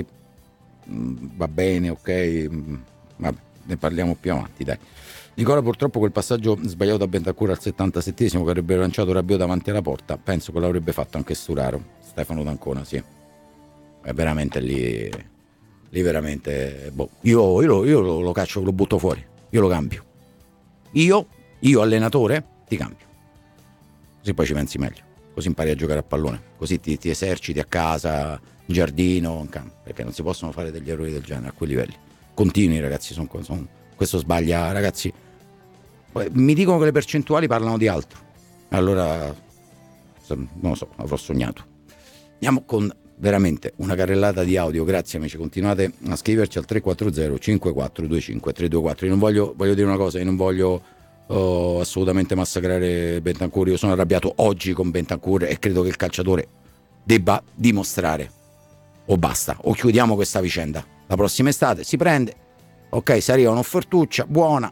[SPEAKER 2] va bene, ok, vabbè, ne parliamo più avanti, dai. Nicola, purtroppo quel passaggio sbagliato da Bentancur al 77esimo che avrebbe lanciato Rabiot davanti alla porta, penso che l'avrebbe fatto anche Sturaro. Stefano D'Ancona, sì, è veramente lì veramente, io lo caccio, lo butto fuori. Io lo cambio. Io allenatore ti cambio. Così poi ci pensi meglio. Così impari a giocare a pallone. Così ti eserciti a casa, in giardino, in campo. Perché non si possono fare degli errori del genere a quei livelli. Continui, ragazzi. Questo sbaglia, ragazzi. Mi dicono che le percentuali parlano di altro. Allora, non lo so, avrò sognato. Andiamo con veramente una carrellata di audio. Grazie amici, continuate a scriverci al 340 5425 324. Io non voglio dire una cosa, io non voglio assolutamente massacrare Bentancur. Io sono arrabbiato oggi con Bentancur e credo che il calciatore debba dimostrare o basta, o chiudiamo questa vicenda. La prossima estate si prende, ok, se arriva un'offertuccia buona,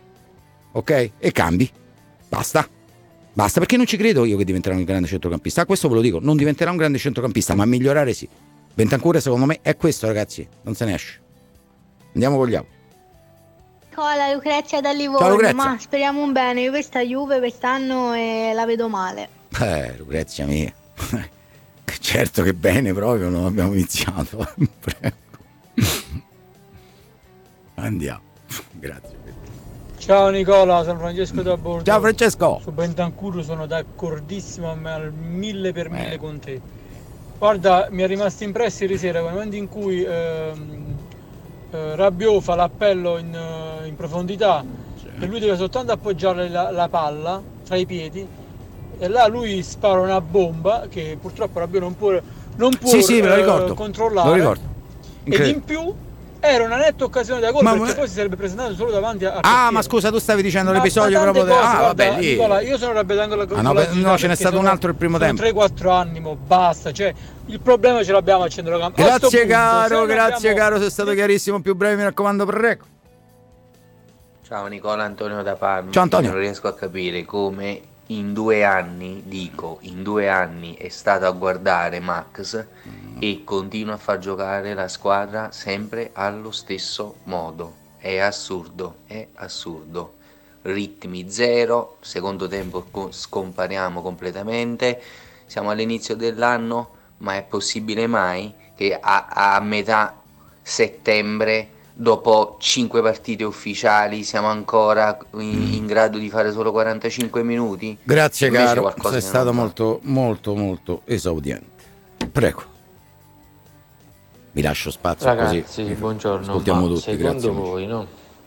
[SPEAKER 2] ok, e cambi, basta, perché non ci credo io che diventerà un grande centrocampista. Questo ve lo dico, non diventerà un grande centrocampista, ma migliorare sì. Bentancur secondo me è questo, ragazzi, non se ne esce. Andiamo con gli audio.
[SPEAKER 7] Nicola, Lucrezia da Livorno.
[SPEAKER 2] Ciao, Lucrezia.
[SPEAKER 7] Ma speriamo un bene, io questa Juve quest'anno la vedo male.
[SPEAKER 2] Lucrezia mia, certo che bene, proprio non abbiamo iniziato. Prego. Andiamo, grazie.
[SPEAKER 8] Ciao Nicola, sono Francesco da Bordeaux.
[SPEAKER 2] Ciao Francesco.
[SPEAKER 8] Su Bentancur sono d'accordissimo al 1000% con te. Guarda, mi è rimasto impresso ieri sera nel momento in cui Rabiot fa l'appello in profondità, sì, e lui deve soltanto appoggiare la palla tra i piedi, e là lui spara una bomba che purtroppo Rabiot non può
[SPEAKER 2] sì, me lo ricordo,
[SPEAKER 8] controllare.
[SPEAKER 2] Lo ricordo.
[SPEAKER 8] Ed in più era una netta occasione da gol, perché poi si sarebbe presentato solo davanti a
[SPEAKER 2] ma scusa, tu stavi dicendo l'episodio proprio
[SPEAKER 8] vabbè, lì. Nicola, io sono arrabbiato
[SPEAKER 2] no, ce n'è stato un altro il primo tempo.
[SPEAKER 8] 3-4 anni, basta, cioè il problema ce l'abbiamo al centrocampo.
[SPEAKER 2] Grazie caro, sei stato chiarissimo, più breve mi raccomando, prego.
[SPEAKER 9] Ciao Nicola, Antonio da Parma.
[SPEAKER 2] Ciao Antonio.
[SPEAKER 9] Non riesco a capire come in 2 anni, è stato a guardare Max e continua a far giocare la squadra sempre allo stesso modo. È assurdo. Ritmi zero, secondo tempo scompariamo completamente, siamo all'inizio dell'anno, ma è possibile mai che a metà settembre, dopo 5 partite ufficiali, siamo ancora in grado di fare solo 45 minuti?
[SPEAKER 2] Grazie
[SPEAKER 9] Invece
[SPEAKER 2] caro,
[SPEAKER 9] qualcosa
[SPEAKER 2] sei
[SPEAKER 9] che
[SPEAKER 2] stato
[SPEAKER 9] non va.
[SPEAKER 2] molto esaudiente. Prego. Vi lascio spazio
[SPEAKER 10] Ragazzi,
[SPEAKER 2] così.
[SPEAKER 10] buongiorno.
[SPEAKER 2] Ascoltiamo
[SPEAKER 10] Ma
[SPEAKER 2] tutti,
[SPEAKER 10] secondo
[SPEAKER 2] grazie.
[SPEAKER 10] voi, no?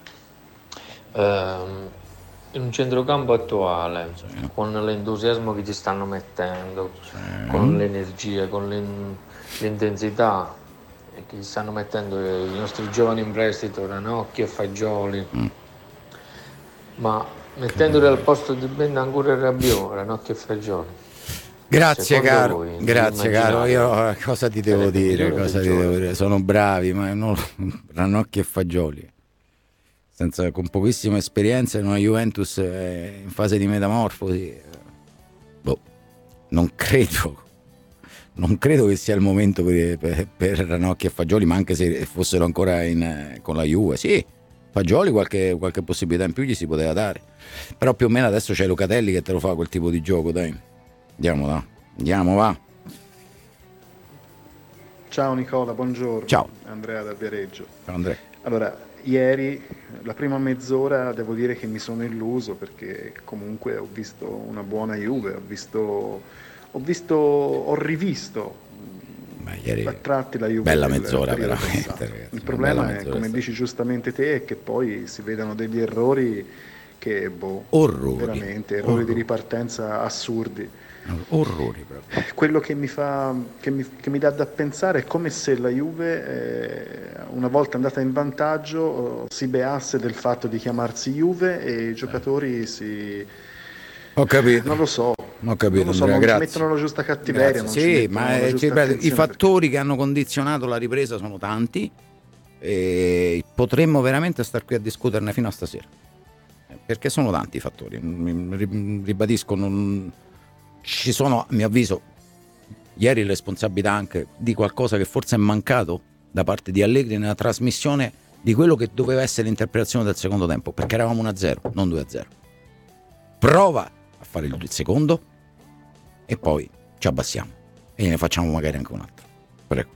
[SPEAKER 10] In un centrocampo attuale, con l'entusiasmo che ci stanno mettendo, con l'energia, con l'intensità che ci stanno mettendo i nostri giovani in prestito, Ranocchi e Fagioli, ma mettendoli al posto di Bentancur e Rabiot, Ranocchi e Fagioli.
[SPEAKER 2] Grazie
[SPEAKER 10] Secondo
[SPEAKER 2] caro,
[SPEAKER 10] voi,
[SPEAKER 2] grazie caro.
[SPEAKER 10] nell'immaginario,
[SPEAKER 2] Io cosa ti devo
[SPEAKER 10] sarebbe
[SPEAKER 2] dire?
[SPEAKER 10] migliore o
[SPEAKER 2] Cosa ti
[SPEAKER 10] peggiore?
[SPEAKER 2] devo dire? Sono bravi, ma non Ranocchi e Fagioli. Con pochissima esperienza in una Juventus in fase di metamorfosi. Non credo che sia il momento per Ranocchi e Fagioli, ma anche se fossero ancora con la Juve. Sì, Fagioli qualche possibilità in più gli si poteva dare. Però più o meno adesso c'è Locatelli che te lo fa quel tipo di gioco, dai. Andiamo, va.
[SPEAKER 11] Ciao Nicola, buongiorno.
[SPEAKER 2] Ciao.
[SPEAKER 11] Andrea da Viareggio.
[SPEAKER 2] Ciao Andrea.
[SPEAKER 11] Allora, ieri, la prima mezz'ora, devo dire che mi sono illuso perché comunque ho visto una buona Juve, ho rivisto
[SPEAKER 2] Ieri
[SPEAKER 11] a tratti la Juve.
[SPEAKER 2] bella
[SPEAKER 11] del
[SPEAKER 2] mezz'ora,
[SPEAKER 11] periodo
[SPEAKER 2] veramente,
[SPEAKER 11] passato.
[SPEAKER 2] ragazzi,
[SPEAKER 11] Il problema
[SPEAKER 2] bella
[SPEAKER 11] è,
[SPEAKER 2] mezz'ora
[SPEAKER 11] come
[SPEAKER 2] è
[SPEAKER 11] dici giustamente te, è che poi si vedono degli errori che,
[SPEAKER 2] orrori,
[SPEAKER 11] veramente, errori di ripartenza assurdi.
[SPEAKER 2] Orrori proprio.
[SPEAKER 11] Quello che mi dà da pensare è come se la Juve, una volta andata in vantaggio, si beasse del fatto di chiamarsi Juve e i giocatori
[SPEAKER 2] Ho capito.
[SPEAKER 11] non lo so.
[SPEAKER 2] Ho capito,
[SPEAKER 11] Non lo so,
[SPEAKER 2] Andrea,
[SPEAKER 11] non ci
[SPEAKER 2] grazie.
[SPEAKER 11] mettono la giusta cattiveria.
[SPEAKER 2] Grazie.
[SPEAKER 11] Non ci
[SPEAKER 2] Sì,
[SPEAKER 11] mettono
[SPEAKER 2] ma
[SPEAKER 11] la giusta
[SPEAKER 2] i
[SPEAKER 11] attenzione
[SPEAKER 2] fattori che hanno condizionato la ripresa sono tanti e potremmo veramente star qui a discuterne fino a stasera, perché sono tanti i fattori. Ribadisco, ci sono, a mio avviso, ieri responsabilità anche di qualcosa che forse è mancato da parte di Allegri nella trasmissione di quello che doveva essere l'interpretazione del secondo tempo, perché eravamo 1-0, non 2-0. Prova a fare il secondo e poi ci abbassiamo e ne facciamo magari anche un altro. Prego.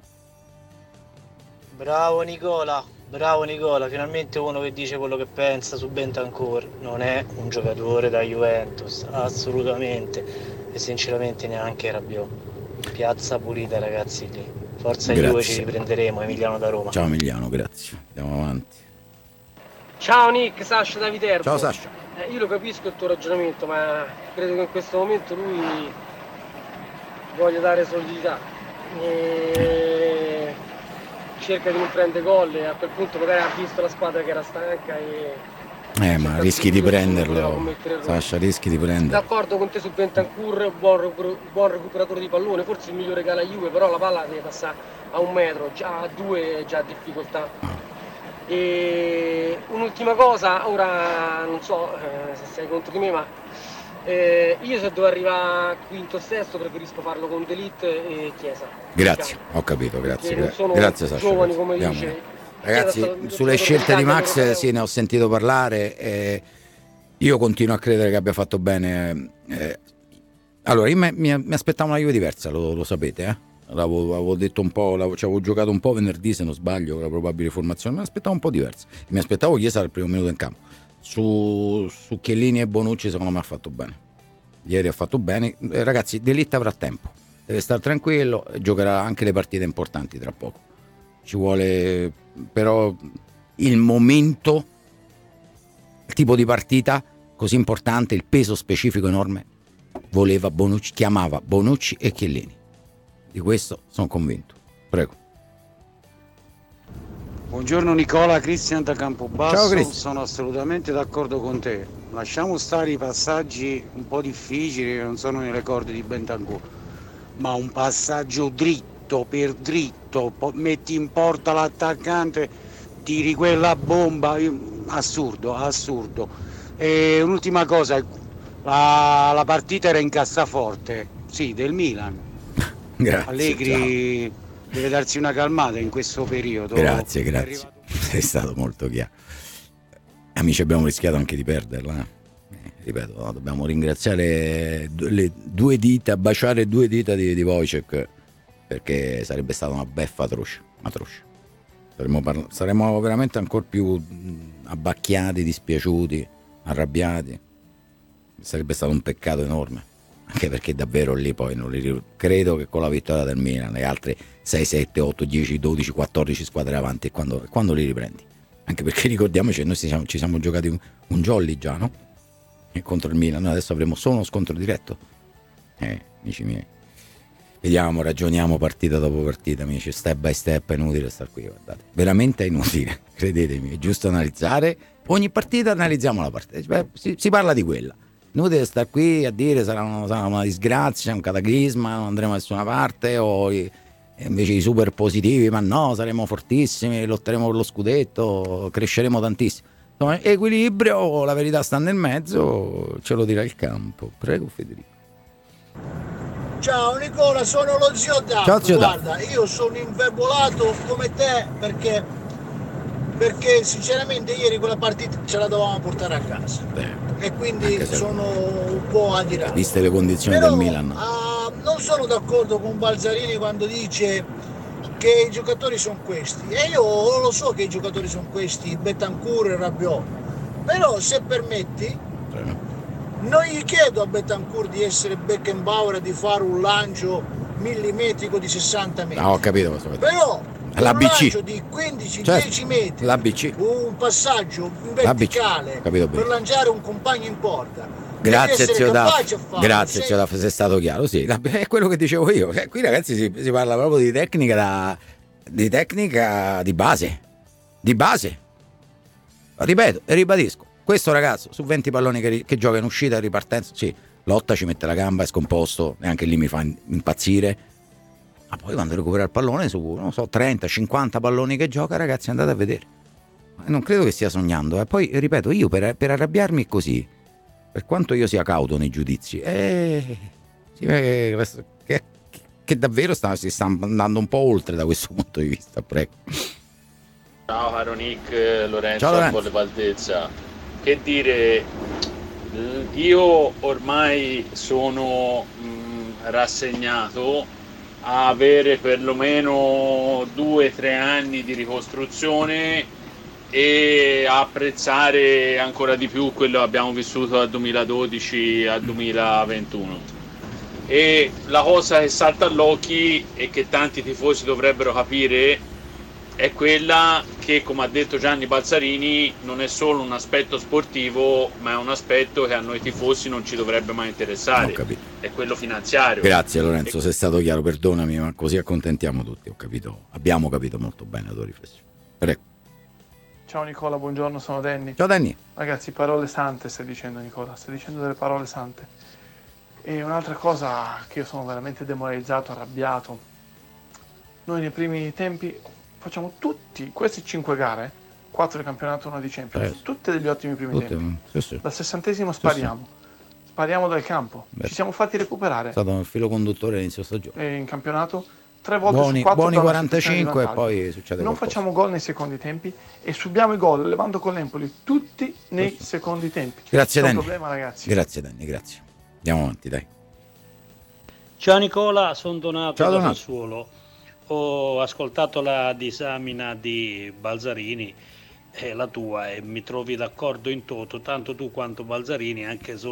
[SPEAKER 12] Bravo Nicola, finalmente uno che dice quello che pensa su Bentancur. Non è un giocatore da Juventus, assolutamente, e sinceramente neanche Rabiot. Piazza pulita, ragazzi, lì. Forza
[SPEAKER 2] Grazie.
[SPEAKER 12] Juve, ci riprenderemo. Emiliano da Roma.
[SPEAKER 2] Ciao Emiliano, grazie. Andiamo avanti.
[SPEAKER 13] Ciao Nick, Sasha da Viterbo.
[SPEAKER 2] Ciao Sasha.
[SPEAKER 13] Io lo capisco il tuo ragionamento, ma credo che in questo momento lui voglia dare solidità. E cerca di non prendere gol e a quel punto magari ha visto la squadra che era stanca e
[SPEAKER 2] Ma rischi di prenderlo,
[SPEAKER 13] commettere errori.
[SPEAKER 2] Sasha, rischi di prenderlo.
[SPEAKER 13] D'accordo con te su Bentancur, buon recuperatore di pallone, forse il migliore che ha la Juve, però la palla deve passare a 1 metro, già a 2 già difficoltà. E un'ultima cosa, ora non so se sei contro di me, ma io se devo arrivare quinto o sesto preferisco farlo con D'Elite e Chiesa.
[SPEAKER 2] Grazie, ho capito, grazie.
[SPEAKER 13] Perché non sono
[SPEAKER 2] Grazie Sasha.
[SPEAKER 13] giovani come
[SPEAKER 2] Andiamo.
[SPEAKER 13] dice.
[SPEAKER 2] Ragazzi,
[SPEAKER 13] Chiesa
[SPEAKER 2] sulle scelte di Max sì, ne ho sentito parlare. Io continuo a credere che abbia fatto bene. Allora, io mi aspettavo una Juve diversa, lo sapete, eh? L'avevo detto un po', ci avevo giocato un po' venerdì, se non sbaglio, la probabile formazione, mi aspettavo un po' diversa. Mi aspettavo Chiesa al primo minuto in campo. Su Chiellini e Bonucci secondo me ha fatto bene. Ieri ha fatto bene. Ragazzi, D'Elite avrà tempo, deve stare tranquillo, giocherà anche le partite importanti tra poco. Ci vuole però il momento, il tipo di partita così importante, il peso specifico enorme, voleva Bonucci, chiamava Bonucci e Chiellini. Di questo sono convinto. Prego.
[SPEAKER 14] Buongiorno Nicola, Cristian da Campobasso.
[SPEAKER 2] Ciao, Cristian.
[SPEAKER 14] Sono assolutamente d'accordo con te. Lasciamo stare i passaggi un po' difficili che non sono nelle corde di Bentancur, ma un passaggio dritto per dritto, metti in porta l'attaccante, tiri quella bomba, assurdo. E un'ultima cosa, La partita era in cassaforte, sì, del Milan.
[SPEAKER 2] Grazie,
[SPEAKER 14] Allegri deve darsi una calmata in questo periodo.
[SPEAKER 2] Grazie. Sei stato molto chiaro. Amici, abbiamo rischiato anche di perderla. Ripeto, no, dobbiamo ringraziare le due dita, baciare due dita di Wojciech, perché sarebbe stata una beffa atroce. Saremmo veramente ancora più abbacchiati, dispiaciuti, arrabbiati. Sarebbe stato un peccato enorme, anche perché davvero lì poi credo che con la vittoria del Milan le altre 6, 7, 8, 10, 12, 14 squadre avanti, quando li riprendi? Anche perché ricordiamoci, noi ci siamo giocati un jolly già, no? E contro il Milan, noi adesso avremo solo uno scontro diretto. Amici miei, vediamo, ragioniamo partita dopo partita, amici, step by step. È inutile star qui, guardate, veramente è inutile, credetemi, è giusto analizzare ogni partita, analizziamo la partita, si parla di quella. Inutile star qui a dire sarà una disgrazia, un cataclisma, non andremo da nessuna parte, o invece i super positivi, ma no, saremo fortissimi, lotteremo per lo scudetto, cresceremo tantissimo. Insomma, equilibrio, la verità sta nel mezzo, ce lo dirà il campo. Prego Federico.
[SPEAKER 15] Ciao Nicola, sono lo zio Daff.
[SPEAKER 2] Ciao zio Daff.
[SPEAKER 15] Guarda, io sono infervolato come te perché sinceramente ieri quella partita ce la dovevamo portare a casa. E quindi sono un po' adirato.
[SPEAKER 2] Viste le condizioni del Milan.
[SPEAKER 15] Non sono d'accordo con Balzarini quando dice che i giocatori sono questi, e io lo so che i giocatori sono questi, Bentancur e Rabiot, però se permetti non gli chiedo a Bentancur di essere Beckenbauer e di fare un lancio millimetrico di 60 metri.
[SPEAKER 2] Ho capito cosa vuoi dire.
[SPEAKER 15] Però
[SPEAKER 2] l'ABC.
[SPEAKER 15] Un lancio di 15-10 metri,
[SPEAKER 2] l'ABC.
[SPEAKER 15] Un passaggio in verticale per lanciare un compagno in porta.
[SPEAKER 2] Grazie zio Daff, zio Daff, sei stato chiaro, sì, è quello che dicevo io. Qui ragazzi si parla proprio di tecnica di base. Ripeto e ribadisco, questo ragazzo su 20 palloni che gioca in uscita e ripartenza, sì, lotta, ci mette la gamba, è scomposto, neanche lì mi fa impazzire. Ma poi quando recupera il pallone su, non so, 30, 50 palloni che gioca, ragazzi, andate a vedere. Non credo che stia sognando. Poi, ripeto, io per arrabbiarmi così, per quanto io sia cauto nei giudizi, che davvero si sta andando un po' oltre da questo punto di vista. Prego.
[SPEAKER 16] Ciao caro Nick, Lorenzo.
[SPEAKER 2] Ciao, Lorenzo.
[SPEAKER 16] Colle Valdezza. Che dire, io ormai sono rassegnato a avere perlomeno 2-3 anni di ricostruzione e a apprezzare ancora di più quello che abbiamo vissuto dal 2012 al 2021. E la cosa che salta all'occhio e che tanti tifosi dovrebbero capire è quella che, come ha detto Gianni Balzarini, non è solo un aspetto sportivo, ma è un aspetto che a noi tifosi non ci dovrebbe mai interessare, è quello finanziario.
[SPEAKER 2] Grazie Lorenzo, sei stato chiaro, perdonami, ma così accontentiamo tutti. Abbiamo capito molto bene la tua riflessione. Prego.
[SPEAKER 17] Ciao Nicola, buongiorno, sono Danny.
[SPEAKER 2] Ciao Danny.
[SPEAKER 17] Ragazzi, parole sante stai dicendo Nicola, stai dicendo delle parole sante. E un'altra cosa che io sono veramente demoralizzato, arrabbiato. Noi nei primi tempi facciamo tutti queste 5 gare, 4 di campionato, 1 di Champions, tutte degli ottimi primi tempi.
[SPEAKER 2] Sì.
[SPEAKER 17] Dal 60esimo spariamo. Spariamo dal campo. Ci siamo fatti recuperare.
[SPEAKER 2] È stato un filo conduttore all'inizio stagione.
[SPEAKER 17] E in campionato 3 volte su 4
[SPEAKER 2] buoni 45 e poi succede
[SPEAKER 17] non
[SPEAKER 2] qualcosa.
[SPEAKER 17] Facciamo gol nei secondi tempi e subiamo i gol levando con l'Empoli tutti nei secondi tempi.
[SPEAKER 2] Grazie Danny.
[SPEAKER 17] C'è un problema, ragazzi.
[SPEAKER 2] Grazie Danny, grazie. Andiamo avanti, dai.
[SPEAKER 18] Ciao Nicola, sono Donato
[SPEAKER 2] Ciao,
[SPEAKER 18] da
[SPEAKER 2] Donato.
[SPEAKER 18] Sassuolo. Ho ascoltato la disamina di Balzarini e la tua e mi trovi d'accordo in toto, tanto tu quanto Balzarini, anche su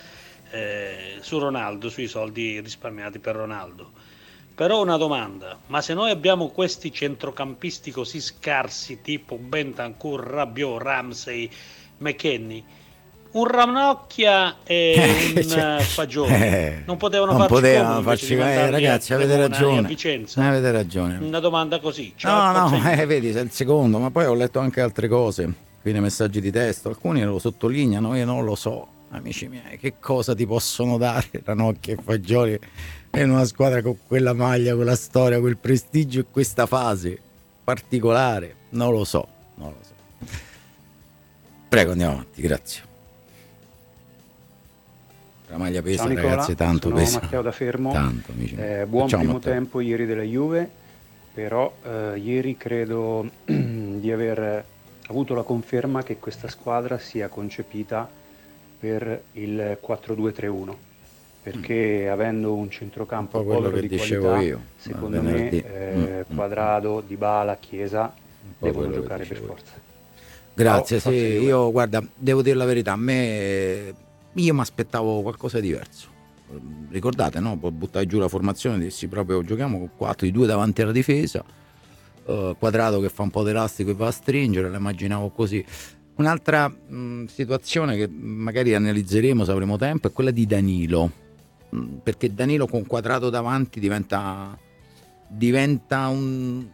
[SPEAKER 18] Ronaldo, sui soldi risparmiati per Ronaldo. Però una domanda, ma se noi abbiamo questi centrocampisti così scarsi tipo Bentancur, Rabiot, Ramsey, McKennie, un Ranocchia e un Fagioli non potevano
[SPEAKER 2] farci ragazzi, avete ragione.
[SPEAKER 18] Una domanda così.
[SPEAKER 2] Vedi, sei il secondo, ma poi ho letto anche altre cose qui nei messaggi di testo, alcuni lo sottolineano, io non lo so, amici miei, che cosa ti possono dare Ranocchia e Fagioli in una squadra con quella maglia, quella storia, quel prestigio e questa fase particolare, non lo so. Prego, andiamo avanti, grazie. La maglia pesa,
[SPEAKER 19] ciao Nicola,
[SPEAKER 2] ragazzi, tanto
[SPEAKER 19] sono
[SPEAKER 2] pesa.
[SPEAKER 19] Matteo da Fermo.
[SPEAKER 2] Tanto, amici.
[SPEAKER 19] Buon
[SPEAKER 2] Ciao,
[SPEAKER 19] primo
[SPEAKER 2] Matteo.
[SPEAKER 19] tempo ieri della Juve, però ieri credo di aver avuto la conferma che questa squadra sia concepita per il 4-2-3-1, perché avendo un centrocampo
[SPEAKER 2] Un po' quello
[SPEAKER 19] povero
[SPEAKER 2] che
[SPEAKER 19] di
[SPEAKER 2] dicevo
[SPEAKER 19] qualità,
[SPEAKER 2] io,
[SPEAKER 19] secondo
[SPEAKER 2] venerdì.
[SPEAKER 19] me Quadrado, Dybala, Chiesa devono
[SPEAKER 2] quello che
[SPEAKER 19] giocare per
[SPEAKER 2] dicevo
[SPEAKER 19] forza.
[SPEAKER 2] Grazie,
[SPEAKER 19] Ciao,
[SPEAKER 2] sì,
[SPEAKER 19] forza Juve.
[SPEAKER 2] io guarda, devo dire la verità, io mi aspettavo qualcosa di diverso. Ricordate, no? Poi buttai giù la formazione, dissi proprio giochiamo con 4, i 2 davanti alla difesa, Quadrato che fa un po' d'elastico e va a stringere, la immaginavo così. Un'altra situazione che magari analizzeremo se avremo tempo è quella di Danilo, perché Danilo con Quadrato davanti diventa un...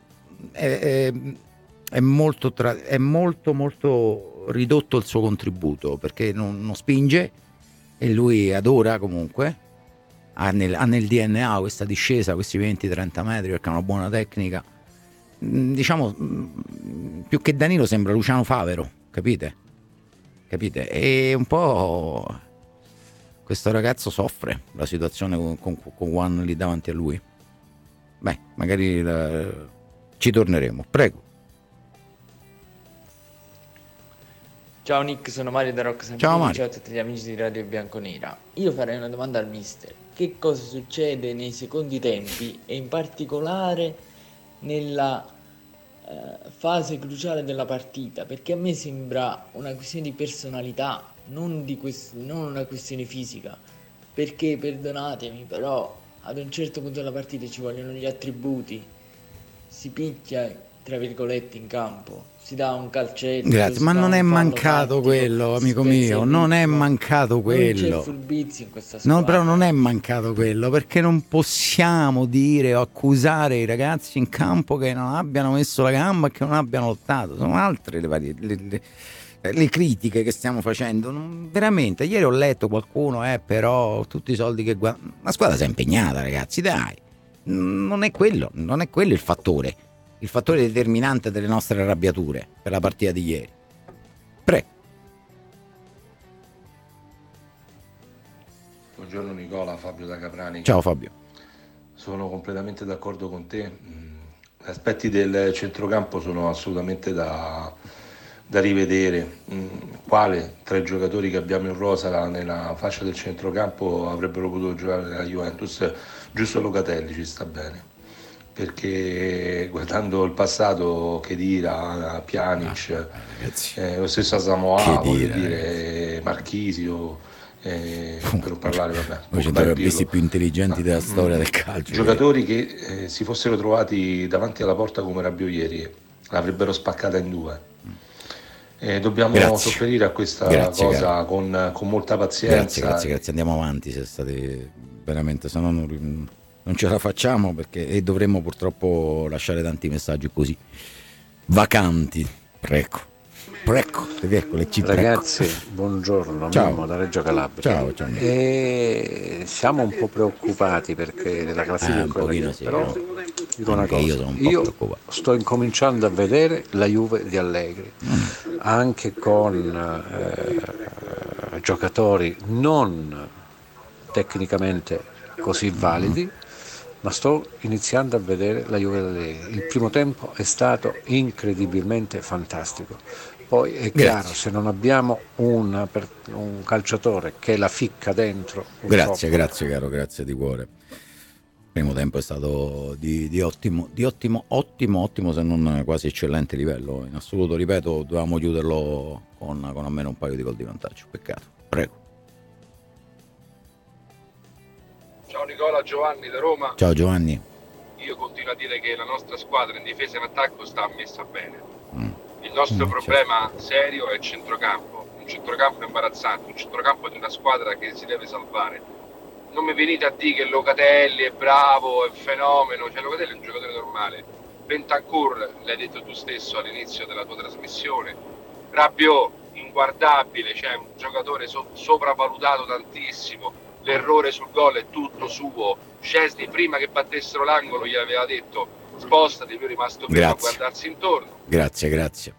[SPEAKER 2] è molto ridotto il suo contributo, perché non spinge, e lui adora comunque, ha nel DNA questa discesa, questi 20-30 metri, perché ha una buona tecnica. Diciamo, più che Danilo sembra Luciano Favero, capite? E un po' questo ragazzo soffre la situazione con Juan lì davanti a lui. Beh, magari ci torneremo. Prego.
[SPEAKER 20] Ciao Nick, sono Mario da Rock San
[SPEAKER 2] Ciao,
[SPEAKER 20] Pino,
[SPEAKER 2] Mario.
[SPEAKER 20] ciao a tutti gli amici di Radio Bianconera. Io farei una domanda al mister. Che cosa succede nei secondi tempi e in particolare nella fase cruciale della partita? Perché a me sembra una questione di personalità, non una questione fisica. Perché, perdonatemi, però ad un certo punto della partita ci vogliono gli attributi, si picchia tra virgolette in campo, si dà un calcetto.
[SPEAKER 2] Grazie, ma non è mancato quello, amico mio, non è mancato quello.
[SPEAKER 20] Non c'è Fulbizzi in questa squadra.
[SPEAKER 2] No, però non è mancato quello, perché non possiamo dire o accusare i ragazzi in campo che non abbiano messo la gamba e che non abbiano lottato. Sono altre le critiche che stiamo facendo. Veramente, ieri ho letto qualcuno, però tutti i soldi che la squadra si è impegnata, ragazzi, dai. Non è quello il fattore. Il fattore determinante delle nostre arrabbiature per la partita di ieri. Prego.
[SPEAKER 21] Buongiorno Nicola, Fabio da Capranica.
[SPEAKER 2] Ciao Fabio.
[SPEAKER 21] Sono completamente d'accordo con te. Gli aspetti del centrocampo sono assolutamente da rivedere. Quale tra i giocatori che abbiamo in rosa nella fascia del centrocampo avrebbero potuto giocare nella Juventus? Giusto Locatelli ci sta bene. Perché guardando il passato, Khedira, Pjanic, lo stesso Samoa, voglio dire, Marchisio, per non parlare, vabbè.
[SPEAKER 2] Noi ci abbiamo visti più intelligenti della storia del calcio.
[SPEAKER 21] Giocatori che si fossero trovati davanti alla porta come Rabiot ieri, l'avrebbero spaccata in due. Dobbiamo sopperire a questa cosa con molta pazienza.
[SPEAKER 2] Grazie, andiamo avanti, se state veramente, se no non ce la facciamo, perché dovremmo purtroppo lasciare tanti messaggi così vacanti. Prego,
[SPEAKER 22] ragazzi, buongiorno.
[SPEAKER 2] Ciao.
[SPEAKER 22] Mimmo da Reggio Calabria.
[SPEAKER 2] Ciao.
[SPEAKER 22] Siamo un po' preoccupati perché nella classifica
[SPEAKER 2] un pochino sì,
[SPEAKER 22] però dico una
[SPEAKER 2] anche
[SPEAKER 22] cosa,
[SPEAKER 2] io sono un po' preoccupato.
[SPEAKER 22] sto incominciando a vedere la Juve di Allegri, anche con giocatori non tecnicamente così validi, ma sto iniziando a vedere la Juve di Allegri. Il primo tempo è stato incredibilmente fantastico. Poi è chiaro, se non abbiamo un calciatore che la ficca dentro.
[SPEAKER 2] Grazie caro, grazie di cuore. Il primo tempo è stato di ottimo, se non quasi eccellente livello. In assoluto, ripeto, dovevamo chiuderlo con almeno un paio di gol di vantaggio. Peccato. Prego.
[SPEAKER 23] Ciao Nicola, Giovanni da Roma.
[SPEAKER 2] Ciao Giovanni.
[SPEAKER 23] Io continuo a dire che la nostra squadra in difesa e in attacco sta messa bene. Il nostro problema serio è il centrocampo, un centrocampo imbarazzante, un centrocampo di una squadra che si deve salvare. Non mi venite a dire che Locatelli è bravo, è un fenomeno, cioè Locatelli è un giocatore normale. Bentancur, l'hai detto tu stesso all'inizio della tua trasmissione, Rabiot inguardabile, cioè un giocatore sopravvalutato tantissimo. L'errore sul gol è tutto suo. Szczesny prima che battessero l'angolo gli aveva detto spostati, lui è rimasto prima a guardarsi intorno.
[SPEAKER 2] Grazie.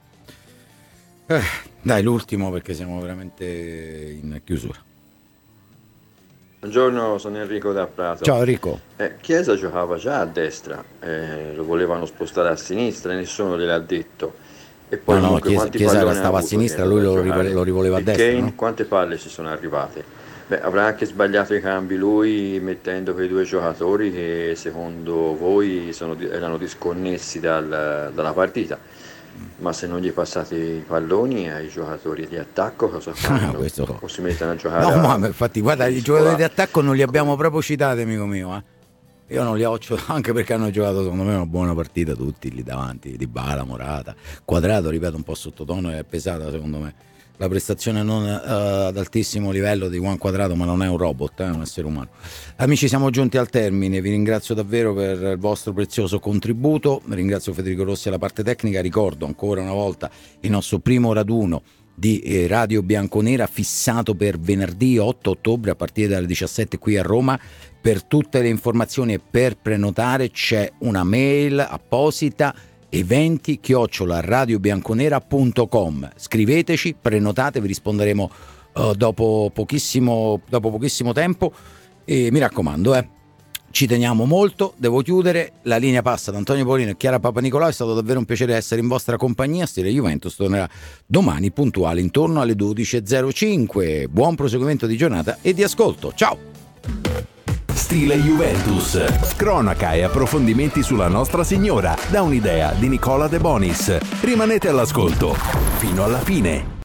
[SPEAKER 2] Dai, l'ultimo, perché siamo veramente in chiusura.
[SPEAKER 3] Buongiorno, sono Enrico da Prato.
[SPEAKER 2] Ciao Enrico.
[SPEAKER 3] Chiesa giocava già a destra, lo volevano spostare a sinistra e nessuno gliel'ha detto. E poi
[SPEAKER 2] No,
[SPEAKER 3] comunque quanti
[SPEAKER 2] Chiesa
[SPEAKER 3] palloni
[SPEAKER 2] stava
[SPEAKER 3] ha
[SPEAKER 2] a
[SPEAKER 3] avuto
[SPEAKER 2] sinistra,
[SPEAKER 3] Chiesa
[SPEAKER 2] lui
[SPEAKER 3] da
[SPEAKER 2] lo
[SPEAKER 3] giocare?
[SPEAKER 2] rivoleva a
[SPEAKER 3] E
[SPEAKER 2] destra,
[SPEAKER 3] Kane,
[SPEAKER 2] no?
[SPEAKER 3] quante palle ci sono arrivate? Avrà anche sbagliato i cambi lui, mettendo quei due giocatori che secondo voi erano disconnessi dalla partita. Ma se non gli passate i palloni ai giocatori di attacco cosa fanno? O si mettono a giocare
[SPEAKER 2] No, ma infatti guarda, i giocatori di attacco non li abbiamo proprio citati, amico mio, Io non li ho, anche perché hanno giocato secondo me una buona partita tutti lì davanti, Dybala, Morata, Quadrato, ripeto, un po' sottotono, è pesata secondo me la prestazione non ad altissimo livello di Juan Quadrato, ma non è un robot, è un essere umano. Amici, siamo giunti al termine, vi ringrazio davvero per il vostro prezioso contributo, ringrazio Federico Rossi alla parte tecnica, ricordo ancora una volta il nostro primo raduno di Radio Bianconera fissato per venerdì 8 ottobre a partire dalle 17 qui a Roma. Per tutte le informazioni e per prenotare c'è una mail apposita, eventi@radiobianconera.com. scriveteci, prenotate, vi risponderemo dopo pochissimo tempo e mi raccomando, ci teniamo molto. Devo chiudere, la linea passa da Antonio Paolino e Chiara Papanicolao. È stato davvero un piacere essere in vostra compagnia. Stile Juventus tornerà domani puntuale intorno alle 12.05. Buon proseguimento di giornata e di ascolto, ciao.
[SPEAKER 1] Stile Juventus, cronaca e approfondimenti sulla Nostra Signora, da un'idea di Nicola De Bonis. Rimanete all'ascolto fino alla fine.